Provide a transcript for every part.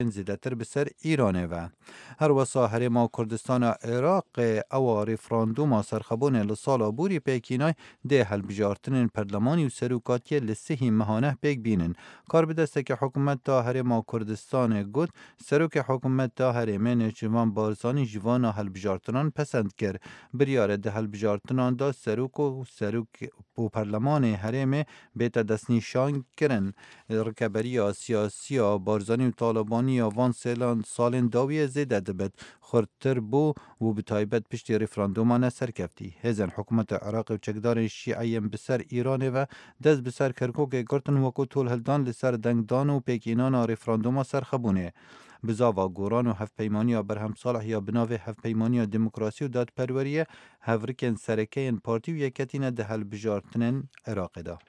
زیادتر بسر ایرانه و هر وسا هرما کردستان عراق او ریفراندوم سرخبون لسال بوری پیکینای ده هل بجارتن پرلمانی و سروکاتی لسهی مهانه پیک بینن کار بدسته که حکومت تا هرما کردستان گود سروک حکومت تا هرمین جوان بارزانی جوان هل بجارتنان پسند کرد بریاره ده هل بجارتنان دا سروک و پرلمان هرمه بیتا دستنیشان کرن رکبری سیاسی بارزانی و طالبانی وان سالن داویه زیده دبت خورتر بو و بتایبت پشتی ریفراندومان سرکفتی هزن حکومت عراق و چکدار شیعیم بسر ایران و دست بسر کرکوک گرتن وکو طول هلدان لسر دنگدان و پیکینان ریفراندوما سرخبونه بزاوا گوران و هفت پیمانی برهم صالح یا بناوه هفت پیمانی دموکراسی و دادپروریه هفرکن سرکین پارتی و یکتین ده هل بجارتنن عراق دا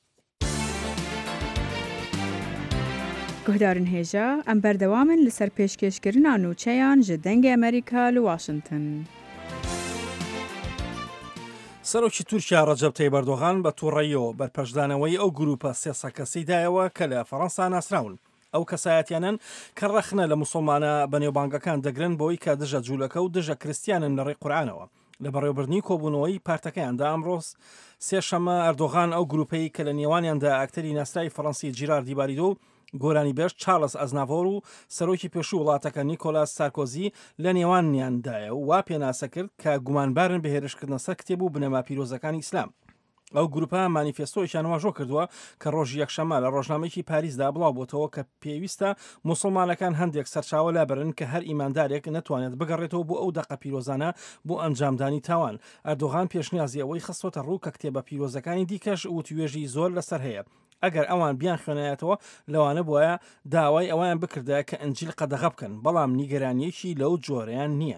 گهدارن هیجا ام بردوامن لسر پیشکشکرین نوچیان جدنگ امریکا لواشنطن. سەرۆکی تورکیا ڕەجەب تەیب ئەردۆغان بە تووڕەیەوە بەرپەشدانەوەی ئەو گروپە سێسە کەسەی دایەوە کە لە فەڕەنسا ناسراون. ئەو کەسایەتیانن کە ڕەخنە لە موسڵمانە بەنێوبانگەکان دەگرن بۆی کە دژە جوولەکە و دژە کریستیانن لە ڕێی قورئانەوە. لە بەڕێوەبردنی کۆبوونەوەی پارتەکەیاندا ئەمڕۆ سێشەمە ئەردۆغان ئەو گروپەی کە لە نێوانیاندا ئاکتەری ناسرای فەڕەنسی جیرار دیباریدۆ و گۆرانی بێش چارلز ئەزناڤۆر و سەرۆکی پێشوو وڵاتەکە نیکۆلاس سارکۆزی لە نێوانیاندایە و وا پێناسە کرد کە گومانبارن بە هێرشکردنە سەر کتێب و بنەما پیرۆزەکانی ئیسلام. ئەو گروپە مانیفێستۆیشیان واژۆ کردووە کە ڕۆژی یەکشەمە لە ڕۆژنامەیەکی پاریسدا بڵاو بۆتەوە کە پێویستە موسڵمانەکان هەندێک سەرچاوە لابرن کە هەر ئیماندارێک نەتوانێت بگەڕێتەوە بۆ ئەو دەقە پیرۆزانە بۆ ئەنجامدانی تاوان. ئەردۆغان پێشنیازی ئەوەی خستۆتە ڕوو کە کتێبە پیرۆزەکانی دیکەش وتوێژی زۆر لەسەر هەیە. ئەگەر ئەوان بیان خوێنایەتەوە لەوانە بواە داوای ئەویان بکردە کە ئەنجیل قەدەغە بکەن بەڵام نیگەرانیەکی لەو جۆرەیان نییە.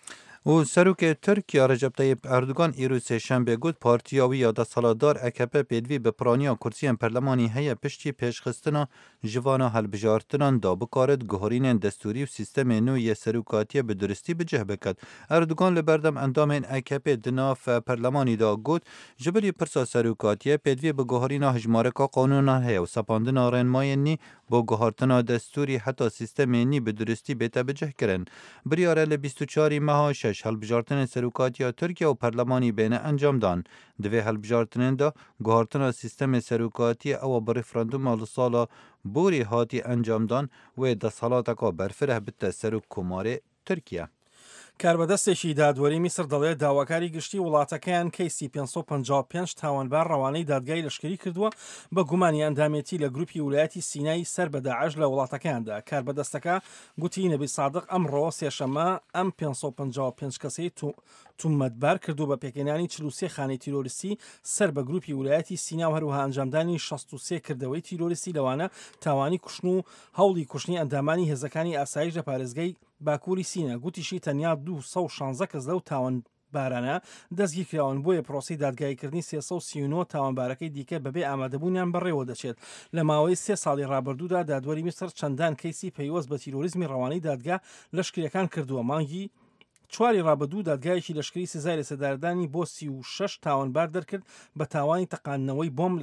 و سروک ترکیه رجب طیب اردوغان ایرو سهشنبه گفت پارتیاوی یا دسالتدار AKP پیدوی به پرانیا کرسیان پرلمانی هیا پشتی پیشخستنا جوانا هلبجارتنان دا بکارد گهارین دستوری و سیستم نوی سروکاتی به درستی بجه بکد. اردوغان لبردم اندام AKP دناف پرلمانی دا گفت جبری پرسا سروکاتی پیدوی به گهارین هجمارکا قانونا هیا و سپاندن رنمای نی با گهارتنا دستوری حتی سیستم نی به درستی بیتا بجه کرن. بریاره ل 24 ماه هلبجارتن سروکاتی ترکیه و پرلمانی بین انجام دان. دوی هلبجارتن دا گهارتن سیستم سروکاتی او بر ریفراندوم لسالا بوری هاتی انجام دان و دسالاتکا برفره بته سروک کمار ترکیه. کاربەدەستێکی دادوەری میسر دەڵێت داواکاری گشتی وڵاتەکەیان کەیسی 555 تاوانبار ڕەوانەی دادگای لەشکری کردووە بە گومانی ئەندامێتی لە گروپی ویلایەتی سینای سەر بە داعش لە وڵاتەکەیاندا. کاربەدەستەکە گوتی نەبی سادق ئەمڕۆ سێشەمە ئەم 555 کەسەی تومەتبار کردو بە پێکێنانی 43 خانەی تیرۆریستی سەر بە گروپی ویلایەتی سینا و هەروەها ئەنجامدانی 63 کردەوەی تیرۆریستی لەوانە تاوانی کوشتن و هەوڵی کوشتنی ئەندامانی هێزەکانی ئاسایش لە پارێزگای باکووری سینە. گوتیشی تەنیا 216 کەس لەو تاوان بارانە دەستگیر کراون بۆیە پرۆسی دادگایکردنی 339 تاوانبارەکەی دیکە بەبێ ئامادەبوونیان بەڕێوە دەچێت. لە ماوەی 3 ساڵی ڕابردوودا دادوەری میسر چەندان کەیسی پەیوەست بە تیرۆریزمی ڕەوانەی دادگا لەشکریەکان کردووە. مانگی چواری ڕابردوو دادگایەکی لەشکری سزای لەسەردانی بۆ 36 تاوانبار دەرکرد بە تاوانی تەقاندنەوەی بۆم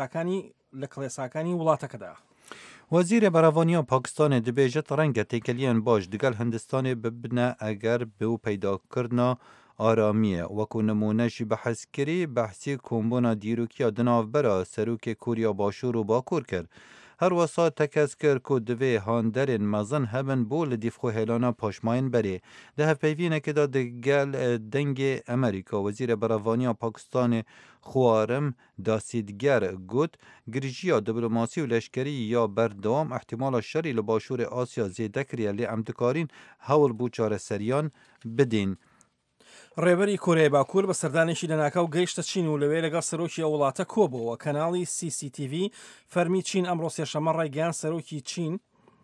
لە کڵێساکانی وڵاتەکەدا. وزیر براوانیا پاکستان دبیجت رنگ تکلیان باش دگل هندستان ببنه اگر به او پیدا کرنا آرامیه وکو نمونهشی بحث کری بحثی کمبونا دیروکی دناف برا سروک کوریا باشور و باکور کرد. هر وسا تکس کر که دوی هاندرین مزن هبن بول دیفخو هیلانا پاشماین بری. ده هفپیوینه که دا دگل دنگ امریکا وزیر براوانیا پاکستان خوارم داسیدگر گوت گریجیا دیپلماسی و لشکری یا بردوام احتمال شری لباشور آسیا زیده کریه لی امتکارین هول بوچار سریان بدین. ڕێبەری کۆرەی باکوور بە سەردانێکی لەناکاو گەیشتە چین و لەوێ لەگەڵ سەرۆکی ئەو وڵاتە کۆبەوە. کەناڵی CCTV فەرمی چین ئەمڕۆ سێشەمە ڕایگەیان سەرۆکی چین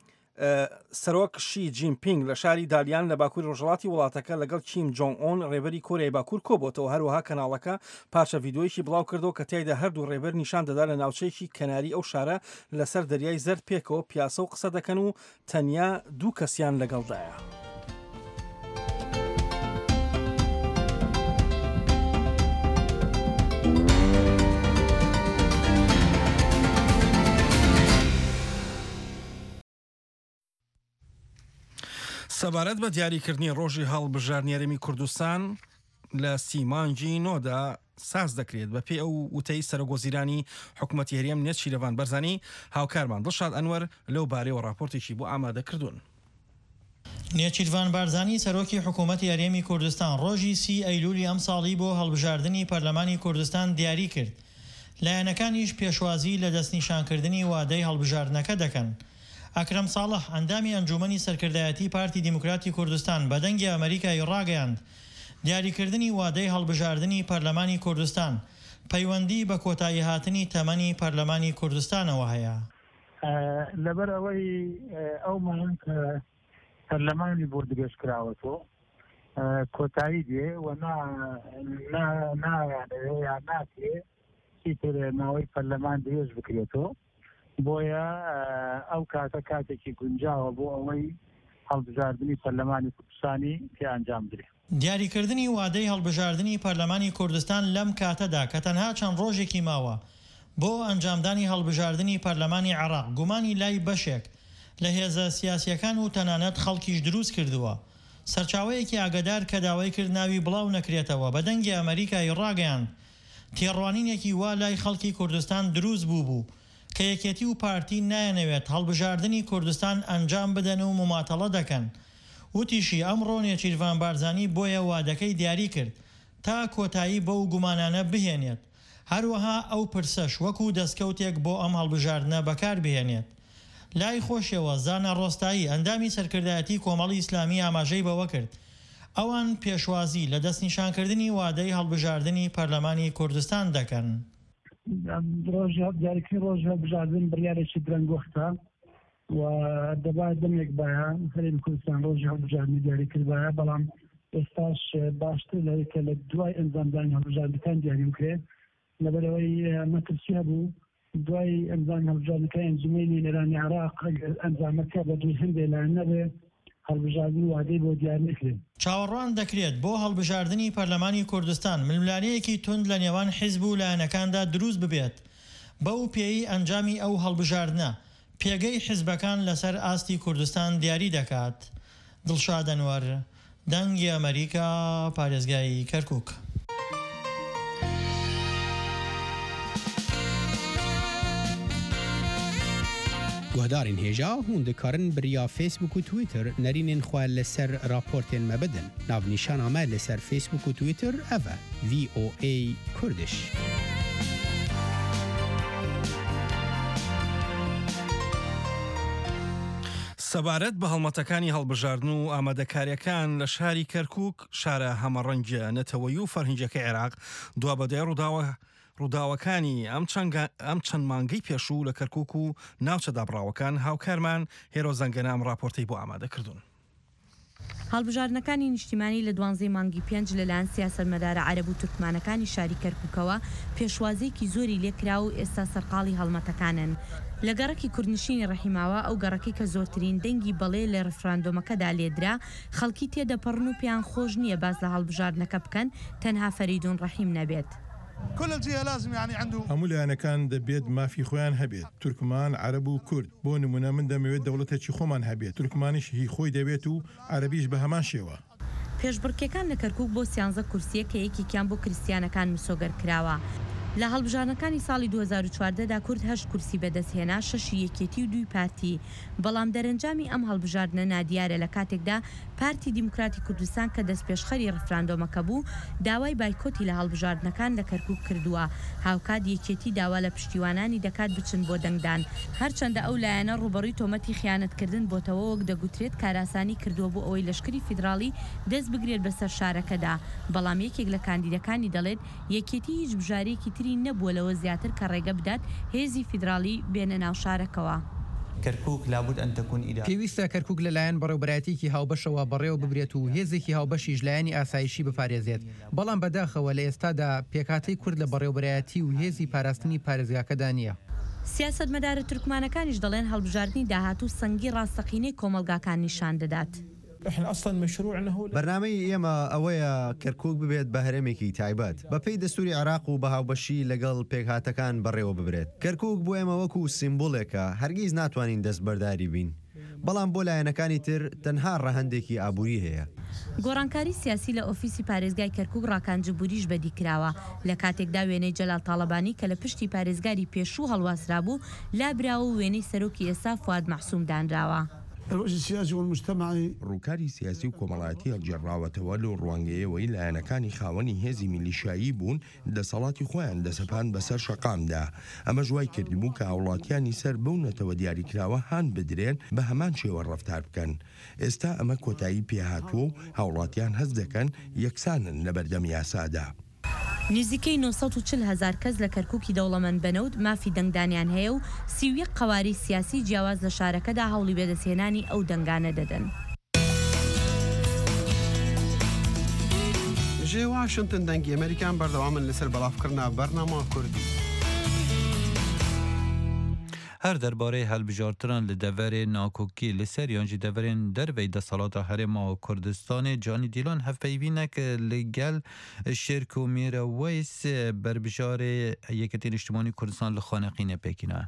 سەرۆک شی جینپینگ لە شاری دالیان لە باکووری ڕۆژهەڵاتی وڵاتەکە لەگەڵ کیم جۆنگ ئۆن ڕێبەری کۆرەی باکوور کۆبۆتەوە. هەروەها کەناڵەکە پارچە ڤیدۆیەکی بڵاو کردەوە کە تیایدا هەردوو ڕێبەر نیشان دەدا لە ناوچەیەکی کەناری ئەو شارە لەسەر دەریای زەرد پێکەوە پیاسە و قسە دەکەن و تەنیا دوو کەسیان لەگەڵدایە. سەبارەت بە دیاریکردنی ڕۆژی هەڵبژاردنی هەرێمی کوردستان لە سیمانجی نۆدا ساز دەکرێت بە پێی ئەو وتەی سەرۆکوەزیرانی حکوومەتی هەرێم نێت شیرەڤان بەرزانی. هاوکارمان دڵشاد ئەنوەر لەو بارەیەوە راپۆرتێکی بۆ ئامادەکردوون. نێچیروان بارزانی سەرۆکی حکوومەتی هەرێمی کوردستان ڕۆژی 30 ئەیلولی ئەم ساڵی بۆ هەڵبژاردننی پەرلەمانی کوردستان دیاری کرد. لایەنەکانیش پێشوازی لە دەستنیشانکردنی وادەی هەڵبژاردنەکە دەکەن. ئەکرەم ساڵح ئەندامی ئەنجومەنی سەرکردایەتی پارتی دیموکراتی کوردستان بە دەنگی ئەمریکای ڕاگەیاند دیاریکردنی وادەی هەڵبژاردننی پەرلەمانی کوردستان پەیوەندی بە کۆتایی هاتنی تەمەنی پەرلەمانی کوردستانەوە هەیە. لەبەر ئەوەی ئەو ماڵن کە پەرلەمانی بۆ دروستکراوەتەوە کۆتایی دێ و نایانەوێ یان ناتێ چیتر ماوەی پەرلەمان درێژ بکرێتەوە. بۆیە ئەو کاتێکی گونجاوە بۆ ئەوەی هەڵبژاردننی پەرلەمانی کوردستانی پێ ئەنجام درێت. دیاریکردنی وادەی هەڵبژاردننی پەرلەمانی کوردستان لەم کاتەدا کە تەنها چەند ڕۆژێکی ماوە بۆ ئەنجامدانی هەڵبژاردننی پەرلەمانی عێراق گومانی لای بەشێک لە هێزە سیاسیەکان و تەنانەت خەڵکیش دروست کردووە. سەرچاوەیەکی ئاگادار کە داوای کرد ناوی بڵاو نەکرێتەوە بە دەنگی ئەمریکای ڕاگەیاند تێڕوانینێکی وا لای خەڵکی کوردستان دروست بوو کە یەکێتی و پارتی نایەنەوێت هەڵبژاردننی کوردستان ئەنجام بدەن و مماتەڵە دەکەن. وتیشی ئەمڕۆ نێچیروان بارزانی بۆیە وادەکەی دیاری کرد تا کۆتایی بەو گومانانە بهێنێت. هەروەها ئەو پرسەش وەکو دەستکەوتێک بۆ ئەم هەڵبژاردنە بەکار بهێنێت. لای خۆشیەوە زانە ڕۆستایی ئەندامی سەرکردایەتی کۆمەڵی ئیسلامی ئاماژەی بەوە کرد ئەوان پێشوازی لە دەستنیشانکردنی وادەی هەڵبژاردننی پەرلەمانی کوردستان دەکەن. دیاریکردنی ڕۆژ هەڵبژاردن بڕیارێکی درەنگۆختە و دەبات دەمێک باە هەرێمی کوردستان ڕۆژی هەڵبژاردننی دیاری کردبایە، بەڵام ئێستاش باشتر لەوەی کە لە دوای ئەنجامدانی هەڵبژاردنەکان دیاری بکرێت لەبەرەوەی مەترسی هەبوو دوای ئەنجام هەڵبژاردنەکەی ئەنجومەنی نێرانی عێراق ئەنجامەکە بە دوای هەندێک لایەن نەبێ هەڵبژاردننی وادەی بۆ دیار نکرێت. چاوەڕوان دەکرێت بۆ هەڵبژاردننی پەرلەمانی کوردستان ململانەیەکی تند لە نێوان حیزب و لایەنەکاندا دروست ببێت. بەو پێی ئەنجامی ئەو هەڵبژاردنە پێگەی حیزبەکان لەسەر ئاستی کوردستان دیاری دەکات. دڵشاد ئەنوەر، دەنگی ئەمریکا، پارێزگای کەرکووک. گوهدارین هێژا هون دەکارن بریا فیسبوک و تویتر نەرینên xwe لەسەر راپۆرتên me bidin. Navnîşana me لەسەر فیسبوک و تویتر ev e VOA Kurdish. سەبارەت بە هەڵمەتەکانی هەڵبژاردن و ئامادەکاریەکان لە شاری کەرکووک شارە هەمەڕەنگە نەتەوەیی و فەرهینجەکە عێراق دوا بەدەی ڕووداوەکانی ئەم چەند مانگەی پێشوو لە کەرکووک و ناوچە دابڕاوەکان هاوکارمان هێرۆ زەنگەنام راپۆرتەی بۆ ئامادەکردوون. هەڵبژاردنەکانی نیشتیمانی لە 12 مانگی 5 لەلایەن سیاسەتمەدارە عەرەب و تورکمانەکانی شاری کەرکووکەوە پێشوازیەکی زۆری لێکرا و ئێستا سەرقاڵی هەڵمەتەکانن. لە گەڕەکی کوردنشینی ڕەحیماوە ئەو گەڕەکەی کە زۆرترین دەنگی بەڵێ لە ڕفراندۆمەکەدا لێدرا خەڵکی تێدەپەڕن و پێیان خۆش نییە باز لە هەڵبژاردنەکە بکەن تەنها فەریدون ڕەحیم نەبێت. هەموو لایەنەکان دەبێت مافی خۆیان هەبێت، تورکمان، عەرەب و کورد. بۆ نمونە من دەمەوێت دەوڵەتێکی خۆمان هەبێت، تورکمانیش هی خۆی دەبێت و عەرەبیش بە هەمان شێوە. پێشبڕکێکان لە کەرکووک بۆ 13 کورسیە کە یەکێکیان بۆ کریستیانەکان مسۆگەر کراوە. لە هەڵبژاردنەکانی ساڵی 2014دا کورد 8 کورسی بەدەستهێنا 6 یەکێتی و 2 پارتی. بەڵام دەرەنجامی ئەم هەڵبژاردنە نادیارە لە کاتێکدا پارتی دیموکراتی کوردستان کە دەستپێشخەری ڕفراندۆمەکە بوو داوای بایکۆتی لە هەڵبژاردنەکان لە کەرکووک کردووە. هاوکات یەکێتی داوا لە پشتیوانانی دەکات بچن بۆ دەنگدان. هەرچەندە ئەو لایەنە ڕوبەڕووی تۆمەتی خیانەتکردن بۆتەوە وەک دەگوترێت کاراسانی کردووە بۆ ئەوەی لەشکری فیدراڵی دەست بگرێت بەسەر شارەکەدا. بەڵام یەکێک لە کاندیدەکانی دەڵێت یەکێتی هیچ بژارێکی تری نەبووە لەوە زیاتر کە ڕێگە بدات هێزی فیدراڵی بێنە ناو شارەکەوە. كركوك لابد أن تكون إدارة. پێویستە کەرکووک لەلایەن بەڕێوەبەرایەتیەکی هاوبەشەوە بەڕێوە ببرێت و هێزێکی هاوبەشیش لایەنی ئاسایشی بپارێزێت. بەڵام بەداخەوە لە ئێستادا پێکهاتەی کورد لە بەڕێوەبەرایەتی و هێزی پاراستنی پارێزگاکەدا نییە. سیاسەتمەدارە تورکمانەکانیش دەڵێن هەڵبژاردننی داهاتوو سەنگی ڕاستەقینەی کۆمەلگاکان نیشان دەدات. بەرنامەی ئێمە ئەوەیە کەرکووک ببێت بە هەرێمێکی تایبەت بەپێی دەستوری عێراق و بە هاوبەشی لەگەڵ پێکهاتەکان بەڕێوە ببرێت. کەرکووک بۆ ئێمە وەکو سیمبۆلێکە هەرگیز ناتوانین دەستبەرداری بین. بەڵام بۆ لایەنەکانی تر تەنها ڕەهەندێکی ئابووری هەیە. گۆڕانکاری سیاسی لە ئۆفیسی پارێزگای کەرکووک ڕاکانجبوریش بەدیکراوە لە کاتێکدا وێنەی جەلال تاڵەبانی کە لە پشتی پارێزگاری پێشوو هەڵواسرا بوو لابراوە و وێنەی سەرۆکی ئێستا فواد مەحسووم دانراوە. ڕووکاری سیاسی و کۆمەڵایەتی هەڵگێڕاوەتەوە لە ڕوانگەیەوەی لایەنەکانی خاوەنی هێزی میلیشایی بوون دەسەڵاتی خۆیان دەسەپان بەسەر شەقامدا. ئەمە ژوای کردبوو کە هاوڵاتیانی سەر بەونەتەوە دیاریکراوە هان بدرێن بە هەمان شێوە ڕەفتار بکەن. ئێستا ئەمە کۆتایی پێهاتووە و هاوڵاتیان هەست دەکەن یەکسانن لە بەردەم یاسادا. نزیکەی 940,000 کەس لە کەرکووکی دەوڵەمەند بەنەوت مافی دەنگدانیان هەیە و 31 قەواری سیاسی جیاواز لە شارەکەدا هەوڵی بێدەستهێنانی ئەو دەنگانە دەدەن. ژێ واشنتن دەنگی ئەمریکان بەردەوامن لەسەر بەڵافکردنا بەرنامە کوردی. هەر دەربارەی هەڵبژارتنان لە دەڤەرێ ناکۆکی لەسەر یانجی دەڤەرێن دەربەی دەسەڵاتە هەرێما و کوردستانê Canî Dîlan hevpeyvînek li gel şêrk û mêra Weys berbijarê Yeketên Niştimanî Kurdistan li Xaneqînê Pêkîne.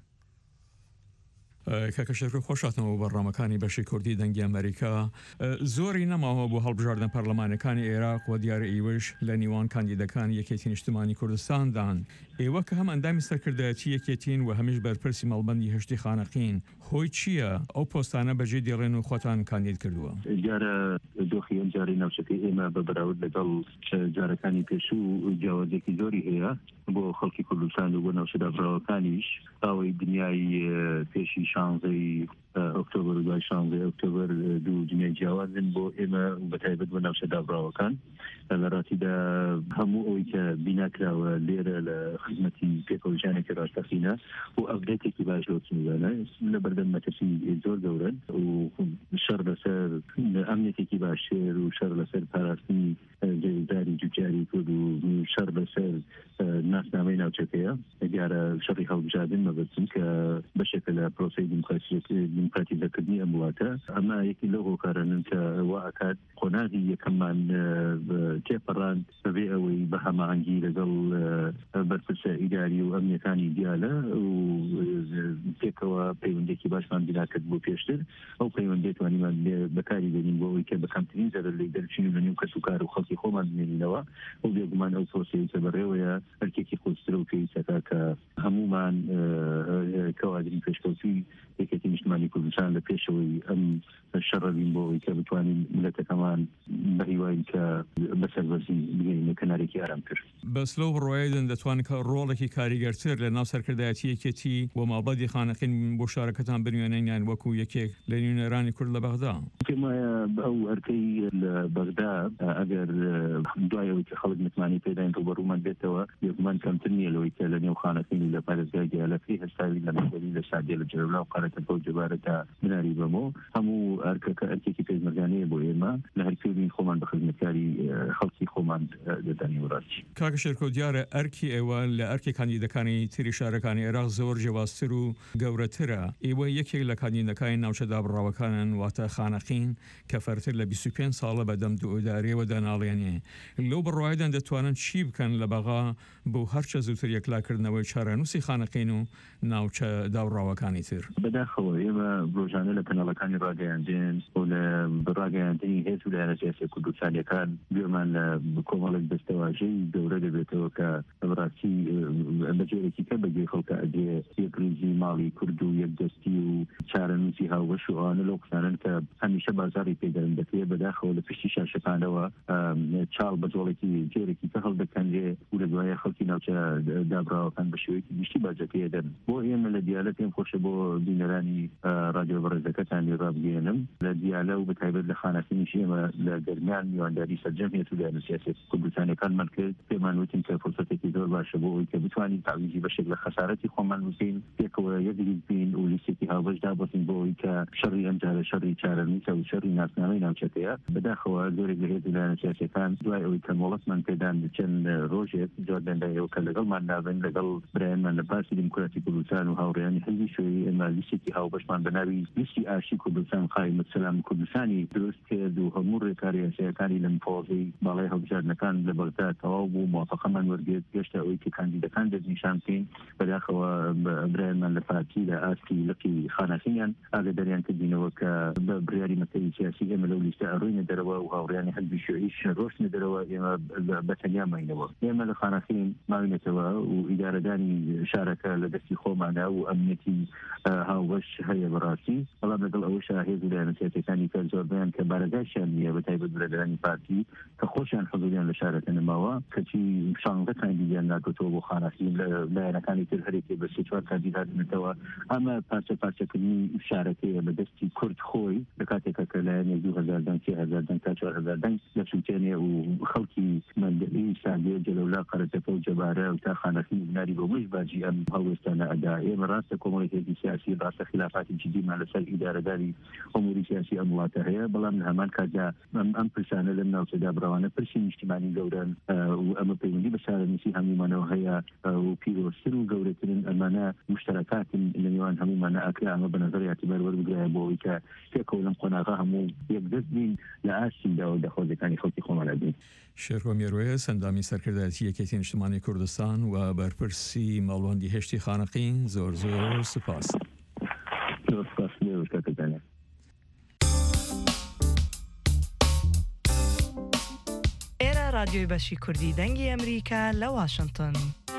کاکە شێرکۆ خۆشاتنەوە بەڕامەکانی بەشی کوردی دەنگی ئەمریکا زۆری نەماوە بۆ هەڵبژاردن پەرلەمانەکانی عێراق و دیارە ئیوش لە نیوان کاندیدەکان یەکێتی نیشتمانی کوردستاندان. ئێوە کە هەم ئەندامی سەرکردایەتی یەکێتین و هەمیش بەرپرسی مەڵبەندی هەشتی خانەقین هۆی چییە ئەو پۆستانە بەجێ دێڕێن و خۆتان کاندید کردووە؟ جارە دۆخی ئەم جارەی ناوچەکەی ئێمە بە بەراورد لەگەڵ جارەکانی پێشوو جیاوازێکی زۆری هەیە بۆ خەڵکی کوردستان و بۆ ناوچەدابراوەکانیش ئەوەی دنیای پێشی 16 ئۆکتۆبر و دوای 16 ئۆکتۆبر دوو دنیای جیاوازن بۆ ئێمە بەتایبەت بۆ ناوچەدابراوەکان لە ڕاتیدا هەموو ئەوەی کە بیناکراوە لێرە لە خزمەتی پێکەوەژانێکی ڕاستەقینە و ئەپدێتێکی باش لۆچنیوانە لە بەردەم مەترسی زۆر گەورن و شەڕ لەسەر ئەمنێتێکی باشتر و شەڕ لەسەر پاراستنی جێداری جوجاری کرد و شەڕ لەسەر ناسنامەی ناوچەکەیە دیارە شەڕی هەڵبژاردن مەبەستم کە بەشێکە لە پرۆسەی دیموکراتیزەکردنی ئەم وڵاتە ئەمە یەکی لەو هۆکارانن کە وا ئەکات قۆناغی یەکەممان تێپەڕان بەبێ ئەوەی بە هەماهەنگی لەگەڵ بەرپرسە ئیداری و ئەمنیەکانی دیالە و پێکەوە پەیوەندێکی باشمان بیناکرد بۆ پێشتر ئەو پەیوەندێت توانیمان بەکاری بێنین بۆ ئەوەی کە بە کەمترین زەرەر لێ دەرچین و لە نێو کەس و کار و خەڵکی خۆمان بمێنینەوە و بێگومان ئەو پرۆسەی کە بەڕێوەیە هەرکێکی خۆسترە و پێویستەکە کە هەمومان کەوادری پێشکەوتی یەکێتی نیشتمانی کوردستان لە پێشەوەی ئەم شەڕەبین بۆ ئەوەی کە بتوانین ملەتەکەمان بە هیوای کە بەسەربەرزی بگەینە کەنارێکی ئارامتر. بەس لەو ڕۆیدن دەتوانن کە ڕۆڵێکی کاریگەرتر لە ناو سەرکردایەتی یەکێتی و مابەدی خانەقین بۆ شارەکەتان بنوێنەیان وەکو یەکێک لە نوێنەرانی کورد لە بەغدا. پێمایە ئەو ئەرکەی لە بەغدا ئەگەر دوایەوەی کە خەڵک متمانی پێداین ڕوبەڕوومان بێتەوە یەکمان کەمتر نییە لەوەی کە لە نێو خانەقین لە پارێزگای گیالەکەی هەستاوی لە مەسەری لە سادێ لە جەرەولا و قارەتە بەو جەبارەتە بناری بەمەوە هەموو ئەرکەکە ئەرکێکی پێشمەرگانەیە بۆ ئێمە لە هەرکردین خۆمان بە خزمەتکاری خەڵکی خۆمان دەدانی وڕاستی. کاکە شێرکۆ دیارە ئەرکی ئێوە لە ئەرکی کاندیدەکانی تری شارەکانی عێراق زۆر جیاوازتر و گەورەترە. ئێوە یەکێک لە کاندیدەکانی ناوچەدابڕاوەکانن واتە خانەقین کە فەرتر لە 25 ساڵە بەدەم دوئۆداریەوە دەناڵێنێ. لەو بڕوایدان دەتوانن چی بکەن لە بەغا بۆ هەرچە زووتر یەکلاکردنەوەی چارەنووسی خانەقین و ناوچە داوڕاوەکانی تر. بەداخەوە ئێمە ڕۆژانە لە کەناڵەکانی ڕاگەیاندێن و لە ڕاگەیاندنی هێز و لایەنە سیاسی کوردستانیەکان گوێمان لە کۆمەڵێک دەستەواژەی گەورە دەبێتەوە کە بەڕاستی بەجێرێکی کە بەگوێ خەڵکە ئەدێ یەکریزی ماڵی کورد و یەکدەستی و چارەنووسی هاوبەش و ئەوانە لەو قسانن کە هەمیشە بازاڕی پێدەرن دەکرێت بەداخەوە لە پشتی شاشەکانەوە چاڵ بەجۆڵێکی جێرێکی کە هەڵدەکەنرێ و لە دوایە خەڵکی ناوچە دابراوەکان بە شێوەیەکی گشتی باجەکەیە دەن بۆ ئێمە لە دیالە پێم خۆشە بۆ بینەرانی رادیۆ بەڕێزەکەتانی ڕابگەێنم لە دیالە و بەتایبەت لە خانەقینیش ئێمە لە دەرمیان میوانداری سەرجەمێت و لایەنە سیاسی کوردستانیەکانمان کرد پێمان وتین کە فرسەتێکی زۆر باشە بۆ ئەوەی کە بتوانین تعویزی بەشێک لە خەسارەتی خۆمان بکەین پێکەوە یەکریز بین و لیستێکی هاوبەش دابەستین بۆ ئەوەی کە شەڕی ئەم جارە شەڕی چارەنووسە و شەڕی ناسنامەی ناوچەکەیە بەداخەوە زۆرێک لە هێز و لایەنە سیاسیەکان دوای ئەوەی کە مۆڵەتمان پێدان چەند ڕۆژێک جار بەردەندا کە لەگەڵمان نابن لەگەڵ برایانمان لە پارتی دیموکراتی کوردستان و هاوڕێیانی حزبی شوێنی ئێمە لیستی هاوبەشمان بە ناوی لیستی ئاشتی کوردستان قایمەت سەلام کوردستانی دروست کرد و هەموو ڕێکاری یاساییەکانی لەم پۆزەی باڵای هەڵبژاردنەکان لە بەغدا تەواو بوو موافقەمان وەرگرت گەشتە ئەوەی کە کاندیدەکان دەستنیشان بکەین بەداخەوە برایانمان لە پارتی لە ئاستی لقی خانەخینیان ئاگاداریان کردینەوە کە بە بڕیاری مەکتەبی سیاسی ئێمە لەو لیستە ئەڕۆینە دەرەوە و هاوڕێیانی حزبی شیوعیش ڕۆشتنە دەرەوە ئێمە بەتەنیا ماینەوە ئێمە لە خانەخین ماوینێتەوە و ئیدارەدانی شارەکە لە دەستی خۆمانە و ئەمنیەتی هاوبەش هەیە بەڕاستی بەڵام لەگەڵ ئەوەشە هێز لایەنە سیاسیەکانی کە زۆربیان کە بارەگایشیان نییە بەتایبەت برادرانی پارتی کە خۆشیان حضوریان لە شارەکە نەماوە کەچی 16 کاندیدیان ناتۆتەوە بۆ خانەخین لە لایەنەکانی تر هەرێکی بە 3-4 کاندیدا دێنێتەوە ئەمە پارچەکردنی شارەکەیە بە دەستی کورد خۆی لە کاتێکە کە لایەنێ 2000 دەنگ 3000 دەنگ تا 4000 دەنگ دەسووتێنێ و خەڵکی مەندەبی ساندێ جەلەولا قەرەتەپە و جەبارە و تا خانەخین بناری بۆ مش باجی ئەم هەڵوێستانە ئەدا ئێمە ڕاستە کۆمەڵێکی سیاسی ڕاستە خلافاتی جدیمان لەسەر ئیدارەداری ئەموری سیاسی ئەم وڵاتە هەیە بەڵام لە هەمان کاتدا ئەم پرسانە لەم ناوچەدا بڕەوانە پرسی نیشتیمانی گەورن و ئەمە پەیوەندی بە شارەنووسی هەمومانەوە هەیە و پیرۆستر و گەورەترن ئەمانە مشتەرەکاتن لە نێوان هەمومانە ئەکرا ئەمە بە نەزەر یاعتیبار وەربگرایە بۆ ئەوەی کە پێکەوە لەم قۆناغا هەموو یەکدەست بین لە ئاسیدا و دەخۆزەکانی خەڵکی خۆمانە بین. شێرکۆ میێروێ سەندامی سەرکردایەتی یەکێتی نیشتیمانی کوردستان و بەرپرسی ماڵوەندی هێشتی خانەقین زۆر سوپاس. ئێرە رادیۆی بەشی کوردی دەنگی ئەمریکا لە واشنگتن.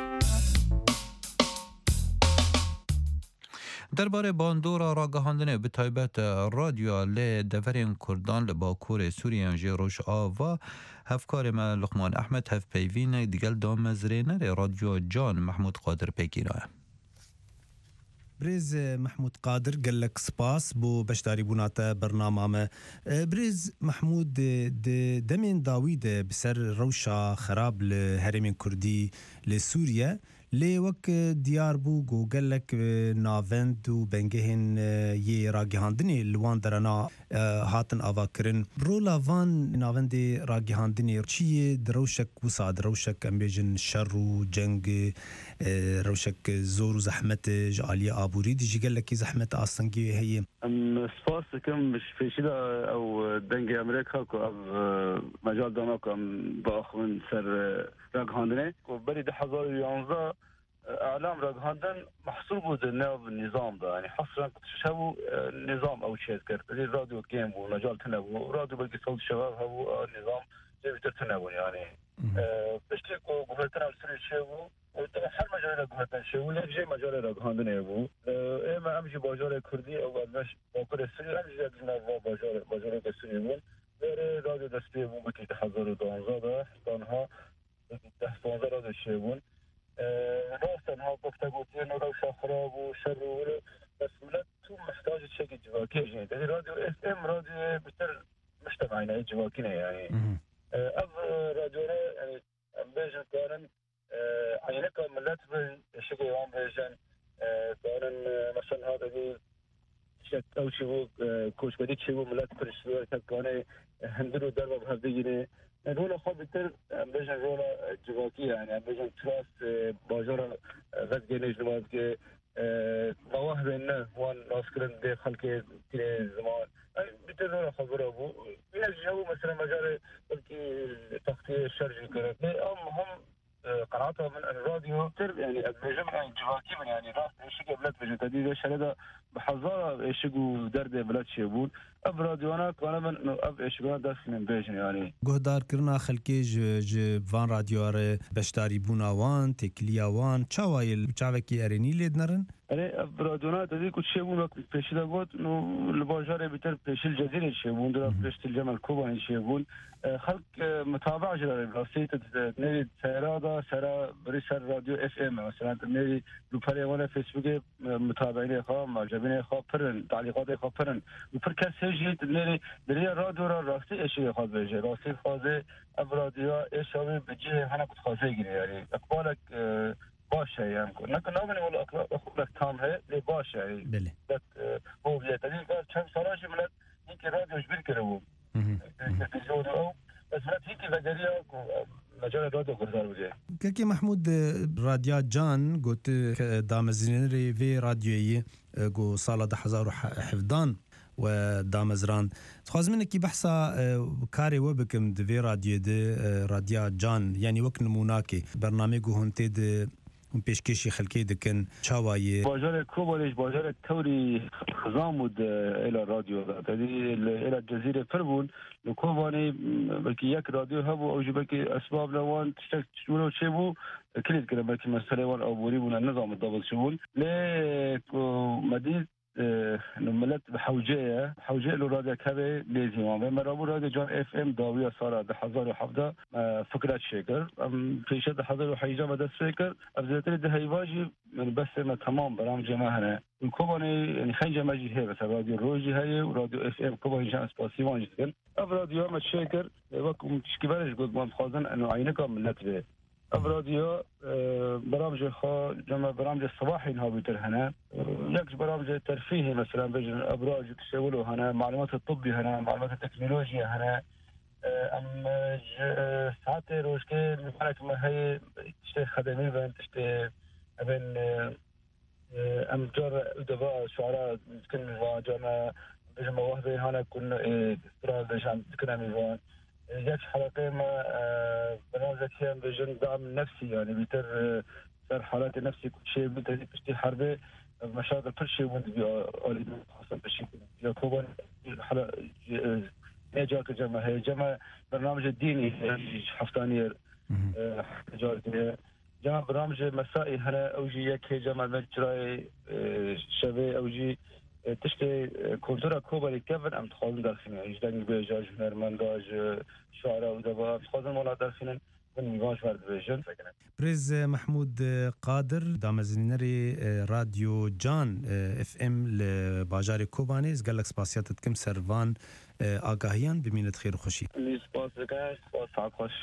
درباره باندورا راگەهاندنê bi taybet radyoya lê deverên Kurdan li Bakurê Sûriyan jê Rojava hevkarê me Luqman Ehmed hevpeyvînek digel damezrênerê radyoya Can Mehmûd Qadir pêkînaye. برێز مححمود قادر gelek spas بۆ بەشداریبوونا te bernama me. Birêz Mehmûd demên dawî de bi ser rewşa xerab li herêmên Kurdî li Sûriye lê wek diyar bû got gelek navend û bengehên yê ragihandinê li wan derena hatin avakirin. Rola van navendê ragihandinê çi yê di rewşek wisa di rewşek em bêjin şer û ceng rewşek zor û zehmet ji aliyê aborî dî jî gelekî zehmet astengî heye. Em spas dikim pêşîda ew dengê Amerîka ku ev mecal dana ku em biaxivin ser ragihandinê ku berî 2011 اعلام راگهاندن محصول بود ناو نظام ده یعنی حصرا شو نظام او شيء كرت الراديو جيم ومجال تنوع راديو بلقي صوت الشباب هو نظام جيب تنوع يعني بشتكو قبلتنا السري شيء هر مجال راگهاندن شيء ولا جي مجال راگهاندن هو اما امشي باجار كردي او مش باكر السري امشي جنا باجار السري مون غير راديو دستي مو بكي 2012 دانها 10 راديو شيء راستن ها گفتگوتین و روشا خراب و شر و بس ملت تو محتاج شكل جواكي يعني راديو اف ام راديو بتر مجتمعنا جواكينا يعني اف راديو يعني بيجن كارن عينك ملت بشكل يوم بيجن كارن مثلا هذا دي شك او شيء كوش بديت شيء ملت برشلونه كانه هندرو درب بهدينه رولا خود بتر بيجن رولا جواكي يعني بيجن تراس باجار غد جنج لواز که مواهب نه وان ناسکرن ده خلق تیر زمان بتر رولا خبره بو این جو مثلا مجال بلکه تغطیه شرجی کرد هم قناعتها من الراديو تر يعني بجمع جواكي من يعني راس ايش قبلت بجن تديد شرده بحضاره ايش جو درد بلد شيبون اب راديونا كان من اب ايش جو داس من بجن يعني گهدار کرنا خلکی ج وان رادیوار بشداری بونا وان تکلیا وان چاوایل چاوکی ارینی لیدنرن يعني برادونا تدي كل شيء بون بيش داغوت انه الباجار بيتر بيش الجزيره شيء بون درا بيش الجمل كوبا شيء بون خلق متابعه جرى راسيت نريد سيرادا سرا بريسر راديو اف ام مثلا نريد لوباري ولا فيسبوك متابعين خا معجبين خا فرن تعليقات خا فرن وفركاس هيجي نريد دري راديو راسي ايش خا بيجي راسي خازه ابراديو ايش هو بيجي انا كنت خازه يعني اقبالك باشه يعني نكن نامني ولا أخبرك تام هي لي باشه يعني بله هو بيتدين قال كم صراحة ملت هيك راديو جبير كده هو تلفزيون أو بس ملت هيك بدريا مجال رادیو گذار بوده که محمود رادیا جان گوت دامزینری وی رادیویی گو سال 2017 و دامزران خوازمنه کی بحثا کاری و بکم دوی رادیو ده رادیا جان یعنی وک نموناکی برنامه گو هنته ده پیشکشی خلکی دکن چاوایی بازار کوبالش بازار توری خزامود الى رادیو دادی الى جزیره فربون لکوبانی بلکه یک رادیو هبو او جبکی اسباب نوان تشتک شورو چه بو کلید کنه بلکه مسئله وان عبوری بون النظام الضبط شبون مدید نملت بحوجية له راديو كبي لازم مرابو راديو جان اف ام داوية صار 2017 فكرة شكر في شد حضر حيجا مدى سفكر ابزلتني ده هيواجي من بس ما تمام برامج ما هنا الكوباني يعني خنجة ماجي هي بس راديو روجي هي وراديو اف ام كوباني جان سباسي وان جدا راديو ما شكر وكم تشكيبالش قد ما مخازن انه عينكم من نتبه راديو برامج خا جمع برامج الصباحي انها بيتر هنا يكش برامج ترفيهي مثلا بجن ابراج تسولوا هنا معلومات الطبي هنا معلومات التكنولوجيا هنا ام ساعات روشكي بالك ما هي تشتي خدمي بين تشتي بين ام جار ادباء شعراء كن جمع بجن مواهبي هنا كنا استرال بجن كنا ميزان جات حلقة ما برنامج كان بجن دعم نفسي يعني بيتر صار حالات نفسي كل شيء بتشتي حربة مشاغل كل شيء وانت بيقولي حصل بشيء يعقوبا حلا نجاك جمع برنامج الديني حفتانير جمع برنامج مسائي هنا اوجي يك جمع مجراي شبه اوجي تشتي كولتورا كوبالي كيفن ام تخوضن داخلين اجدان بيجاج هنرمنداج شعراء ودبا تخوضن مولا داخلين من ميغاش وارد بيجن بريز محمود قادر دامزنينري راديو جان اف ام لباجاري كوبانيز قال لك سباسيات كم سرفان آگاهیان بمینت خیر و خوشی سپاس دکه سپاس خوش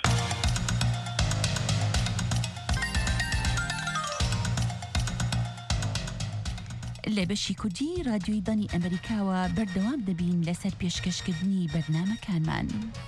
لە بەشی کوردی رادیۆی دانی ئەمریکاوە بەردەوام دەبین لەسەر پێشکەشکردنی بەرنامەکانمان.